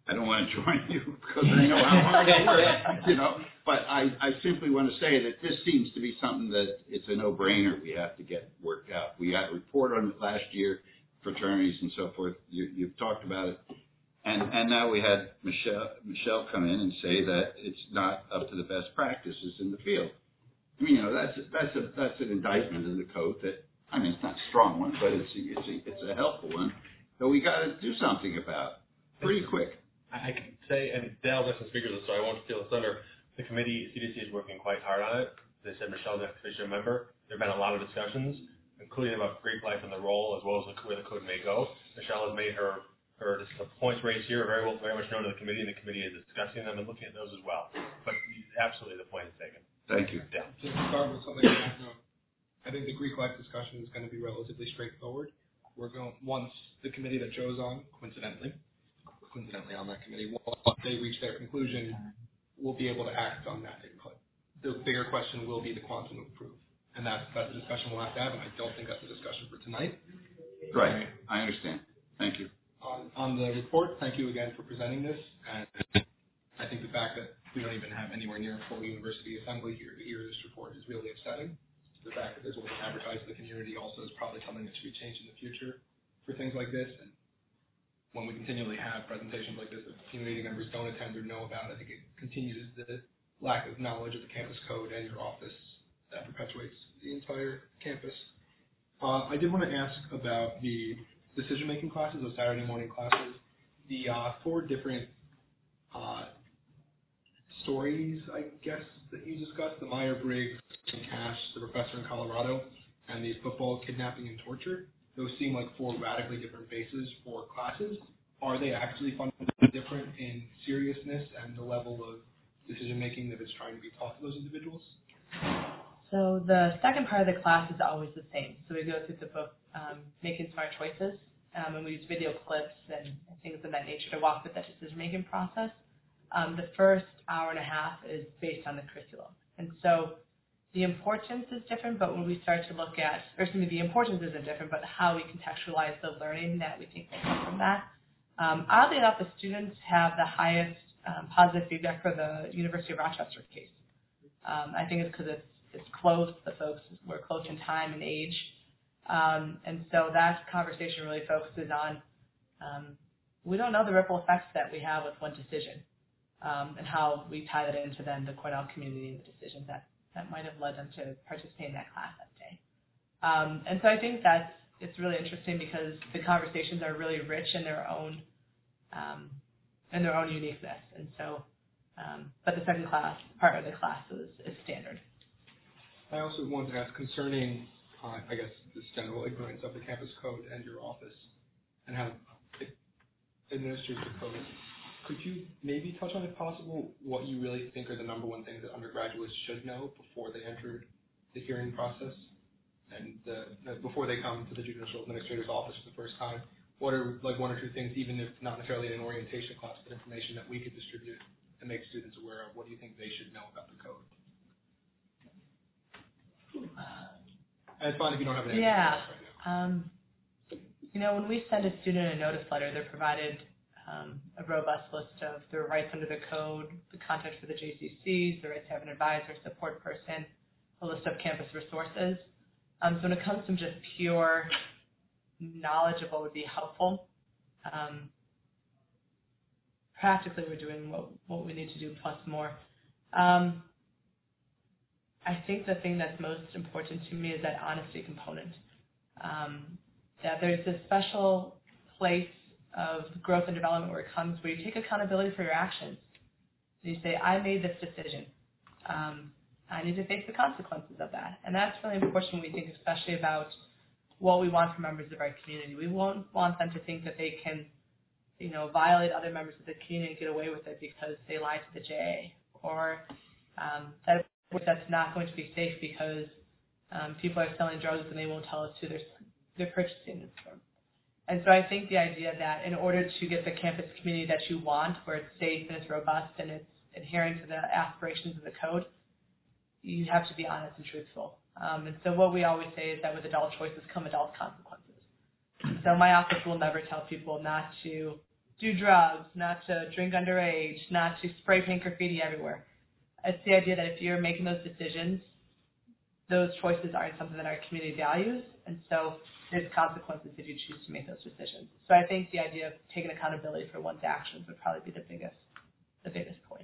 I don't want to join you because I know how hard it works, you know. But I, I simply want to say that this seems to be something that it's a no-brainer. We have to get worked out. We had a report on it last year, fraternities and so forth. You, you've talked about it. And, and now we had Michelle, Michelle come in and say that it's not up to the best practices in the field. I mean, you know, that's, that's, a, that's an indictment in the code that, I mean, it's not a strong one, but it's a, it's a, it's a helpful one that we got to do something about pretty quick. I can say, and Dale's not some speakers, so I won't steal the thunder. The committee, C D C, is working quite hard on it. They said Michelle's a commission member. There have been a lot of discussions, including about Greek life and the role, as well as where the code may go. Michelle has made her Her points raised here are very well, very much known to the committee, and the committee is discussing them and looking at those as well. But absolutely, the point is taken. Thank you. Yeah. Just to start with something on that note, I think the Greek life discussion is going to be relatively straightforward. We're going once the committee that Joe's on, coincidentally, coincidentally on that committee, once they reach their conclusion, we'll be able to act on that input. The bigger question will be the quantum of proof, and that's that's a discussion we'll have to have. And I don't think that's a discussion for tonight. Right. I understand. Thank you. On, on the report, thank you again for presenting this. And I think the fact that we don't even have anywhere near a full university assembly here to hear this report is really upsetting. The fact that this wasn't advertised to the community also is probably something that should be changed in the future for things like this. And when we continually have presentations like this that community members don't attend or know about, I think it continues the lack of knowledge of the campus code and your office that perpetuates the entire campus. Uh, I did want to ask about the decision-making classes, those Saturday morning classes, the uh, four different uh, stories, I guess, that you discussed, the Meyer-Briggs, Cash, the professor in Colorado, and the football kidnapping and torture. Those seem like four radically different bases for classes. Are they actually fundamentally different in seriousness and the level of decision-making that is trying to be taught to those individuals? So the second part of the class is always the same. So we go through the book, um, Making Smart Choices, um, and we use video clips and, and things of that nature to walk with that decision-making process. Um, the first hour and a half is based on the curriculum. And so the importance is different, but when we start to look at, or excuse me, the importance isn't different, but how we contextualize the learning that we think will come from that. Um, oddly enough, the students have the highest um, positive feedback for the University of Rochester case. Um, I think it's because it's it's close. The folks were close in time and age. Um, and so that conversation really focuses on, um, we don't know the ripple effects that we have with one decision um, and how we tie that into then the Cornell community and the decisions that, that might have led them to participate in that class that day. Um, and so I think that's, it's really interesting because the conversations are really rich in their own, um, in their own uniqueness. And so, um, but the second class, part of the class is, is standard. I also wanted to ask concerning, uh, I guess, this general ignorance of the campus code and your office and how it administers the code. Could you maybe touch on, if possible, what you really think are the number one things that undergraduates should know before they enter the hearing process and the, before they come to the judicial administrator's office for the first time? What are like one or two things, even if not necessarily in an orientation class, but information that we could distribute and make students aware of? What do you think they should know about the code? And it's fine if you don't have an answer yeah. right now. Um, you know, when we send a student a notice letter, they're provided um, a robust list of their rights under the code, the content for the J C Cs, the right to have an advisor, support person, a list of campus resources. Um, so when it comes to just pure knowledge of what would be helpful, um, practically we're doing what, what we need to do plus more. Um, I think the thing that's most important to me is that honesty component. Um, that there's this special place of growth and development where it comes where you take accountability for your actions. You say, I made this decision. Um, I need to face the consequences of that. And that's really important when we think especially about what we want from members of our community. We won't want them to think that they can, you know, violate other members of the community and get away with it because they lied to the J A, or um, that that's not going to be safe because um, people are selling drugs and they won't tell us who they're, they're purchasing it from. And so I think the idea that in order to get the campus community that you want, where it's safe and it's robust and it's adhering to the aspirations of the code, you have to be honest and truthful. Um, and so what we always say is that with adult choices come adult consequences. So my office will never tell people not to do drugs, not to drink underage, not to spray paint graffiti everywhere. It's the idea that if you're making those decisions, those choices aren't something that our community values, and so there's consequences if you choose to make those decisions. So I think the idea of taking accountability for one's actions would probably be the biggest, the biggest point.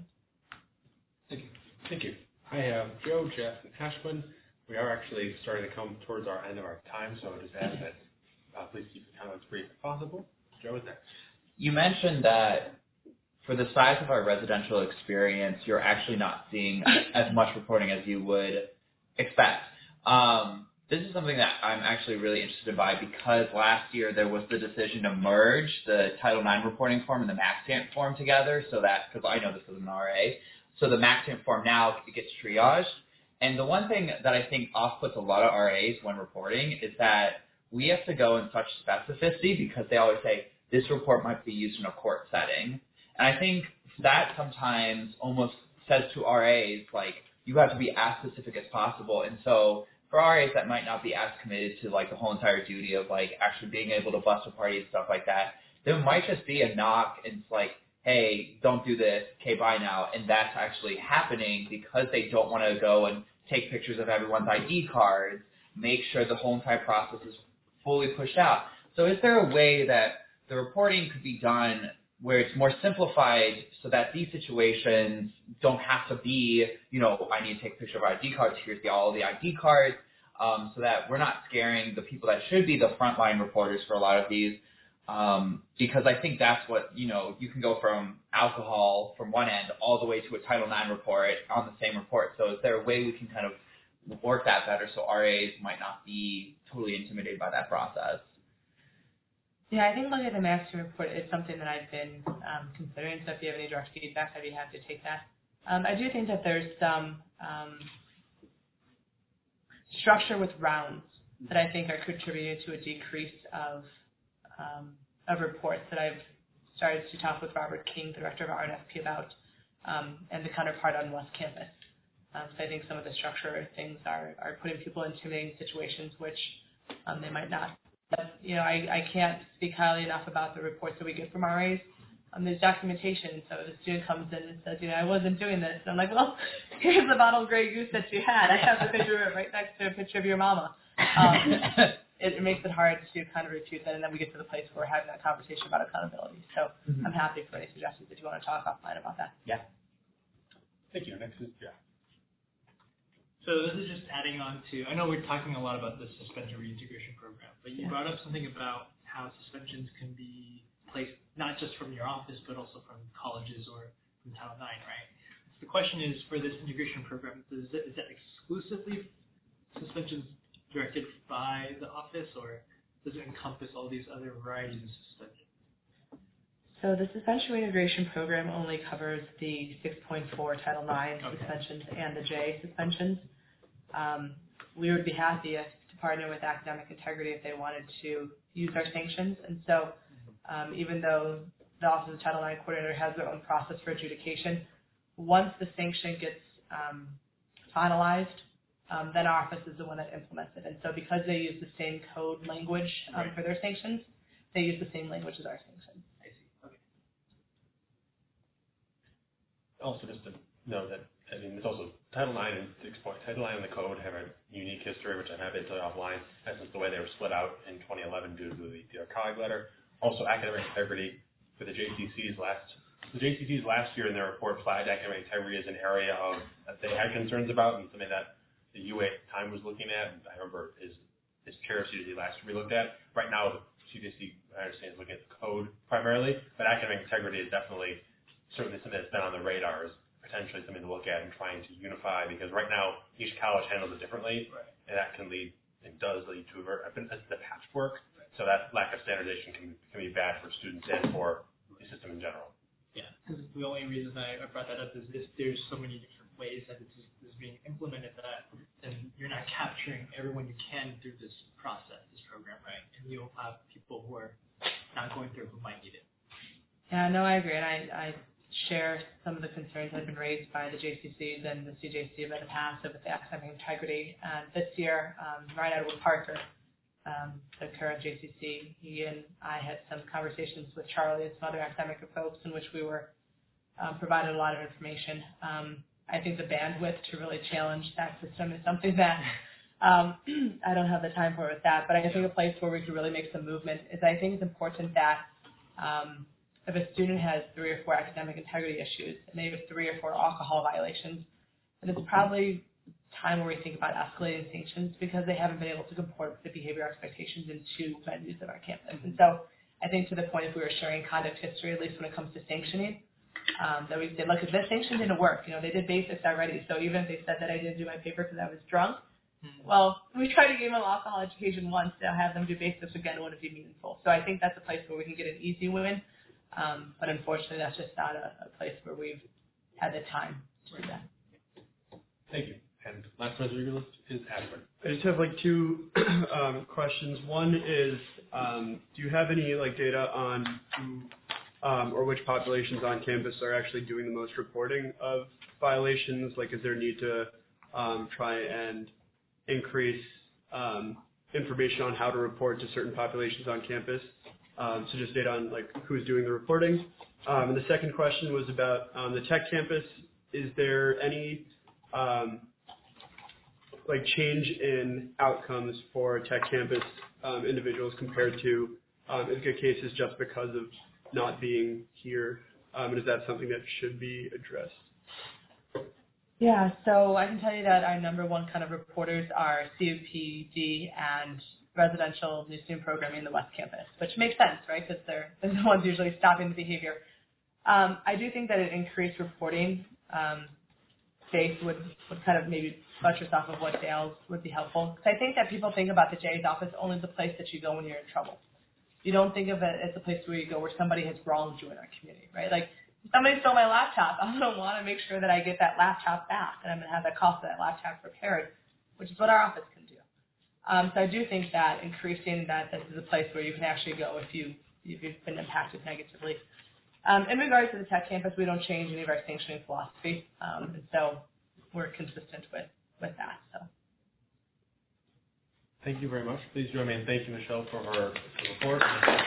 Thank you. Thank you. I have Joe, Jeff, and Ashwin. We are actually starting to come towards our end of our time, so I just ask that uh, please keep the comments brief if possible. Joe is next. You mentioned that for the size of our residential experience, you're actually not seeing as much reporting as you would expect. Um, this is something that I'm actually really interested by because last year there was the decision to merge the Title nine reporting form and the MaxTant form together so that, because I know this is an R A, so the MaxTant form now gets triaged. And the one thing that I think off-puts a lot of R As when reporting is that we have to go in such specificity because they always say, this report might be used in a court setting. And I think that sometimes almost says to R As, like, you have to be as specific as possible. And so for R As that might not be as committed to, like, the whole entire duty of, like, actually being able to bust a party and stuff like that, there might just be a knock and it's like, hey, don't do this, okay, bye now. And that's actually happening because they don't want to go and take pictures of everyone's I D cards, make sure the whole entire process is fully pushed out. So is there a way that the reporting could be done where it's more simplified so that these situations don't have to be, you know, I need to take a picture of I D cards, here's the, all of the I D cards, um, so that we're not scaring the people that should be the frontline reporters for a lot of these, um, because I think that's what, you know, you can go from alcohol from one end all the way to a Title nine report on the same report. So is there a way we can kind of work that better so R As might not be totally intimidated by that process? Yeah, I think looking at the MaxTant report is something that I've been um, considering, so if you have any direct feedback, I'd be happy to take that. Um, I do think that there's some um, structure with rounds that I think are contributing to a decrease of um, of reports that I've started to talk with Robert King, the director of R N F P, about, um, and the counterpart on West Campus. Um, so I think some of the structure things are, are putting people in intimidating situations which um, they might not. But, you know, I, I can't speak highly enough about the reports that we get from R As. Um, there's documentation, so the student comes in and says, you know, I wasn't doing this. And I'm like, well, here's the bottle of Grey Goose that you had. I have the picture of it right next to a picture of your mama. Um, it, it makes it hard to kind of refute that, and then we get to the place where we're having that conversation about accountability. So mm-hmm. I'm happy for any suggestions if you want to talk offline about that. Yeah. Thank you. Next is, yeah. So this is just adding on to, I know we're talking a lot about the suspension reintegration program, but you yeah. brought up something about how suspensions can be placed not just from your office, but also from colleges or from Title nine, right? So the question is, for this integration program, is that, is that exclusively suspensions directed by the office, or does it encompass all these other varieties of suspension? So the suspension reintegration program only covers the six point four Title nine okay. suspensions and the J suspensions. Um, we would be happy if, to partner with Academic Integrity if they wanted to use our sanctions. And so um, even though the Office of Title nine Coordinator has their own process for adjudication, once the sanction gets um, finalized, um, then our office is the one that implements it. And so because they use the same code language um, right. for their sanctions, they use the same language as our sanctions. I see. Okay. Also, just to know that, I mean, it's also Title nine and six point, Title nine and the code have a unique history, which I'm happy to tell you offline. That's just the way they were split out in twenty eleven due to the, the Archive letter. Also, academic integrity for the J C Cs last, the J C Cs last year in their report flagged academic integrity as an area of, that they had concerns about and something that the U A at the time was looking at. And I remember his, his chair of C D C last year we looked at. Right now, the C D C, I understand, is looking at the code primarily, but academic integrity is definitely certainly something that's been on the radar, is potentially something to look at and trying to unify, because right now each college handles it differently, right. and that can lead and does lead to a, the patchwork. Right. So that lack of standardization can, can be bad for students and for the system in general. Yeah, because the only reason I, I brought that up is if there's so many different ways that it's is being implemented, that then you're not capturing everyone you can through this process, this program, right? And you'll have people who are not going through who might need it. Yeah, no, I agree, and I, I share some of the concerns that have been raised by the J C Cs and the C J C about the past with the academic integrity. And this year, um, Ryan Edward Parker um, the current J C C, he and I had some conversations with Charlie and some other academic folks in which we were um, provided a lot of information. Um, I think the bandwidth to really challenge that system is something that um, I don't have the time for with that, but I think a place where we could really make some movement is I think it's important that um, if a student has three or four academic integrity issues and they have three or four alcohol violations, then it's probably time where we think about escalating sanctions because they haven't been able to comport with the behavior expectations in two venues of our campus. And so I think to the point if we were sharing conduct history, at least when it comes to sanctioning, um, that we say, look, if this sanction didn't work, you know, they did basics already. So even if they said that I didn't do my paper because I was drunk, mm-hmm. well, we tried to give them alcohol education once, to have them do basics again wouldn't be meaningful. So I think that's a place where we can get an easy win. Um, but unfortunately, that's just not a, a place where we've had the time to do that. Thank you. And last on the list is Ashburn. I just have like two um, questions. One is, um, do you have any like data on who um, or which populations on campus are actually doing the most reporting of violations? Like, is there a need to um, try and increase um, information on how to report to certain populations on campus? Um, so just data on like who's doing the reporting. Um, and the second question was about um, the tech campus. Is there any um, like change in outcomes for tech campus um, individuals compared to um, in good cases just because of not being here? Um, and is that something that should be addressed? Yeah, so I can tell you that our number one kind of reporters are C U P D and residential new student programming in the West Campus, which makes sense, right, because they're, they're the ones usually stopping the behavior. Um, I do think that an increased reporting um, base would, would kind of maybe buttress off of what Dale's would be helpful. Because I think that people think about the J A's office only the place that you go when you're in trouble. You don't think of it as the place where you go where somebody has wronged you in our community, right? Like, if somebody stole my laptop, I'm going to want to make sure that I get that laptop back, and I'm going to have that cost of that laptop repaired, which is what our office can do. Um, so I do think that increasing that this is a place where you can actually go if, you, if you've been impacted negatively. Um, in regards to the tech campus, we don't change any of our sanctioning philosophy, um, and so we're consistent with, with that. So. Thank you very much. Please join me in thanking Michelle for her report.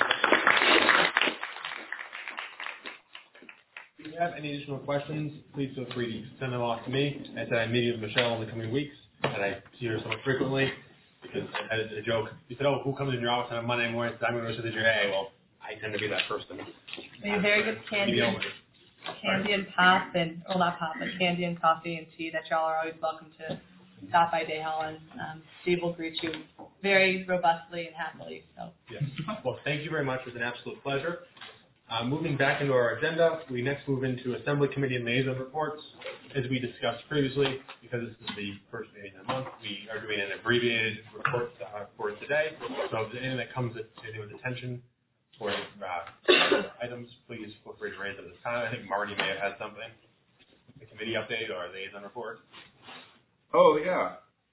If you have any additional questions, please feel free to send them off to me. As I said, I'm meeting with Michelle in the coming weeks, and I see her so much frequently because I had a joke. You said, oh, who comes in your office on a Monday morning? I'm going to go to the J A. Well, I tend to be that person. Maybe very good candy, and, candy and pop, and well, not pop, but candy and coffee and tea that y'all are always welcome to stop by Day Hall, and um, Steve will greet you very robustly and happily. So. Yes. Well, thank you very much. It was an absolute pleasure. Uh, moving back into our agenda, we next move into Assembly Committee and Liaison reports. As we discussed previously, because this is the first meeting of the month, we are doing an abbreviated report uh, for today. So if there's anything that comes to anyone's attention for uh, items, please feel free to raise them at this time. I think Marty may have had something, a committee update or a liaison report. Oh, yeah.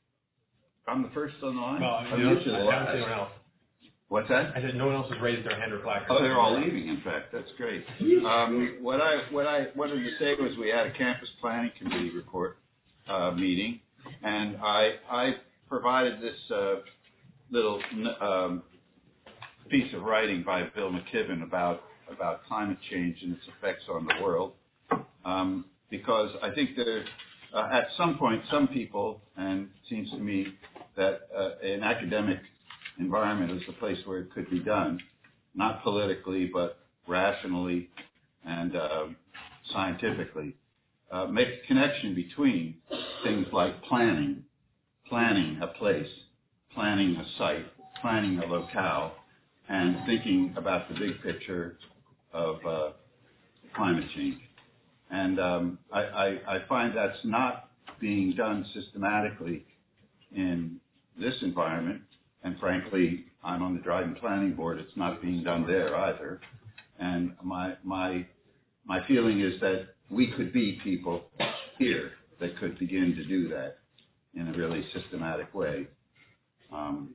I'm the first on the line? Well, I'm you know, usually the I haven't last. seen anyone else. What's that? I said no one else has raised their hand or flag. Oh, they're all leaving, in fact. That's great. Um, what I what I wanted to say was we had a campus planning committee report uh, meeting, and I I provided this uh, little um, piece of writing by Bill McKibben about about climate change and its effects on the world, um, because I think that uh, at some point some people, and it seems to me that uh, an academic environment is the place where it could be done, not politically, but rationally and uh, scientifically. Uh, make a connection between things like planning, planning a place, planning a site, planning a locale, and thinking about the big picture of uh, climate change. And um, I, I, I find that's not being done systematically in this environment. And frankly, I'm on the Dryden Planning Board. It's not being done there either. And my my my feeling is that we could be people here that could begin to do that in a really systematic way. Um,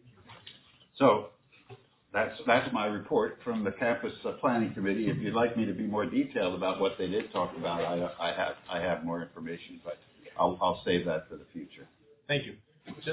so that's that's my report from the Campus Planning Committee. If you'd like me to be more detailed about what they did talk about, I, I have I have more information, but I'll I'll save that for the future. Thank you. Just a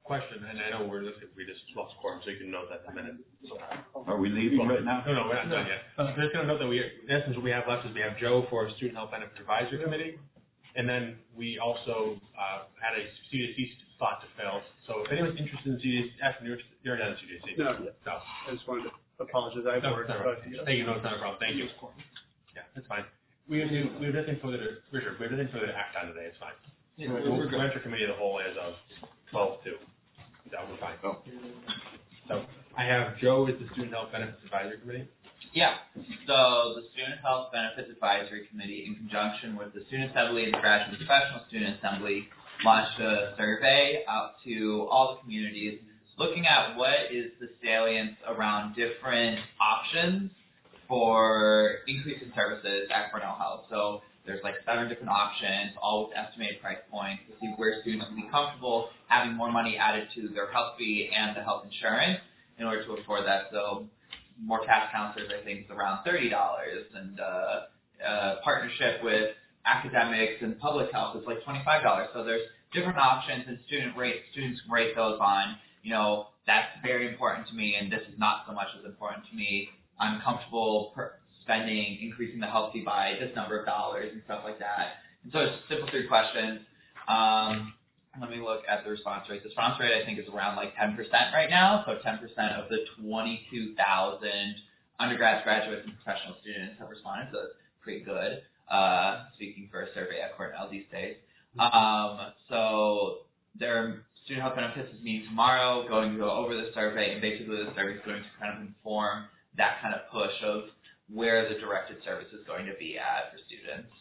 question, and I know we're we just lost quorum, so you can note that in a minute. Are we leaving right now? No, no, we're not done yet. Uh, just going to note that we, in essence, what we have left is we have Joe for Student Health Benefits Advisory Committee, and then we also uh, had a C D C slot to fill. So if anyone's interested in C D C, actually, you're, you're not in C D C. No, no. I just wanted to apologize. I no, worked, no, but, yeah. Thank you. No, it's not a problem. Thank you. Yeah, that's fine. We have, new, we have nothing further to, Richard, we have nothing further to act on today. It's fine. Yeah, we'll, we'll, we'll enter committee of the whole as of twelve two. That we're fine. Oh. So I have Joe as the Student Health Benefits Advisory Committee. Yeah. So the Student Health Benefits Advisory Committee, in conjunction with the Student Assembly and the Graduate Professional Student Assembly, launched a survey out to all the communities looking at what is the salience around different options for increasing services at Cornell Health. So there's like seven different options, all with estimated price points to see where students would be comfortable having more money added to their health fee and the health insurance in order to afford that. So more cash counselors, I think, is around thirty dollars, and uh, uh, partnership with academics and public health is like twenty-five dollars. So there's different options, and student rate students rate those on, you know, that's very important to me, and this is not so much as important to me. I'm comfortable per spending, increasing the health fee by this number of dollars and stuff like that. And so it's simple three questions. Um, let me look at the response rate. The response rate, I think, is around like ten percent right now. So ten percent of the twenty-two thousand undergrads, graduates, and professional students have responded. So it's pretty good, uh, speaking for a survey at Cornell these days. Um, so their Student Health Benefits is meeting tomorrow, going to go over the survey, and basically the survey is going to kind of inform that kind of push of where the directed service is going to be at for students.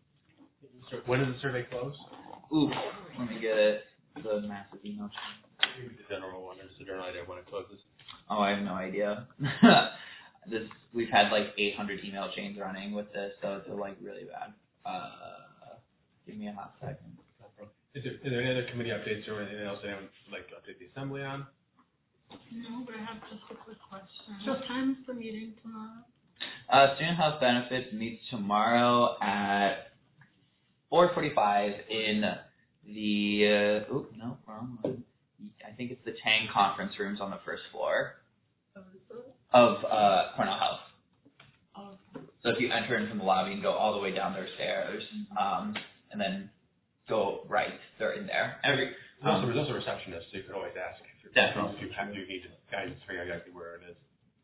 So when does the survey close? Ooh, let me get it. The massive email chain. The general one, or the general idea of when it closes? Oh, I have no idea. this We've had like eight hundred email chains running with this, so it's like really bad. Uh, give me a hot second. Is there, is there any other committee updates or anything else anyone would like to update the assembly on? No, but I have just a quick question. What time is the meeting tomorrow? Uh, Student Health Benefits meets tomorrow at four forty-five in the, uh, oop, no, wrong one. I think it's the Tang conference rooms on the first floor of uh, Cornell Health. Oh. So if you enter in from the lobby and go all the way down their stairs, um, and then go right, they're in there. Every, There's um, also, there's also a receptionist, so you can always ask if, you're, definitely. if you have to need guidance to figure out exactly where it is.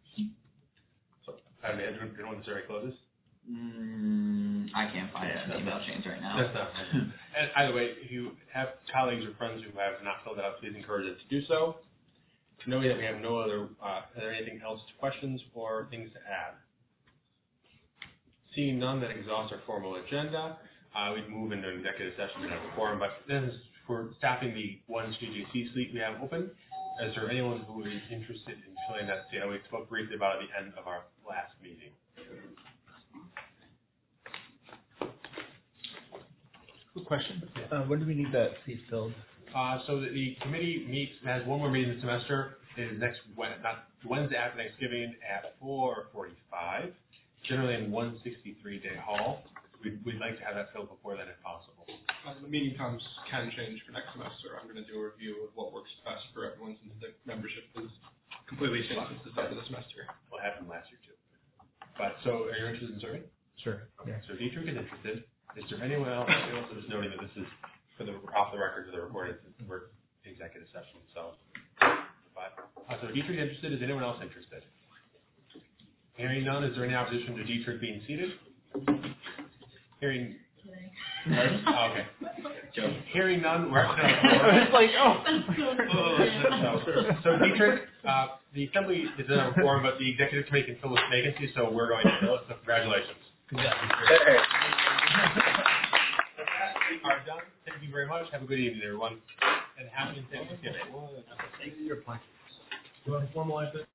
So, I mean, do you know when the survey closes? Mm, I can't find it in the email chains right now. That's not. And either way, if you have colleagues or friends who have not filled it out, please encourage them to do so. Knowing that we have no other, uh, is there anything else to questions or things to add? Seeing none, that exhausts our formal agenda. Uh, we'd move into an executive session and have a forum, but this is for staffing the one C J C suite we have open. Is there anyone who is interested in filling that seat? We spoke briefly about it at the end of our last meeting. Quick question. Uh, when do we need that seat filled? Uh, so the, the committee meets, has one more meeting this semester. It is next not Wednesday after Thanksgiving at four forty-five, generally in one sixty-three Day Hall. We'd, we'd like to have that filled before then if possible. Uh, the meeting times can change for next semester. I'm going to do a review of what works best for everyone since the membership is completely changed since the start of the semester. What happened last year too. But so are you interested in serving? Sure. Okay. So Dietrich is interested. Is there anyone else? Anyone else just noting that this is for the off the record for the recording? We're in executive session. So, but uh, so Dietrich is interested. Is anyone else interested? Hearing none, is there any opposition to Dietrich being seated? Hearing. Oh, okay. Joe. Hearing none, we're actually on It's like, oh. so, so Dietrich, uh, the assembly is in a forum, but the executive committee can fill this vacancy, so we're going to fill it. So congratulations. Congratulations. Are done. Thank you very much. Have a good evening, everyone, and happy Thanksgiving. Your plan. You want to formalize it?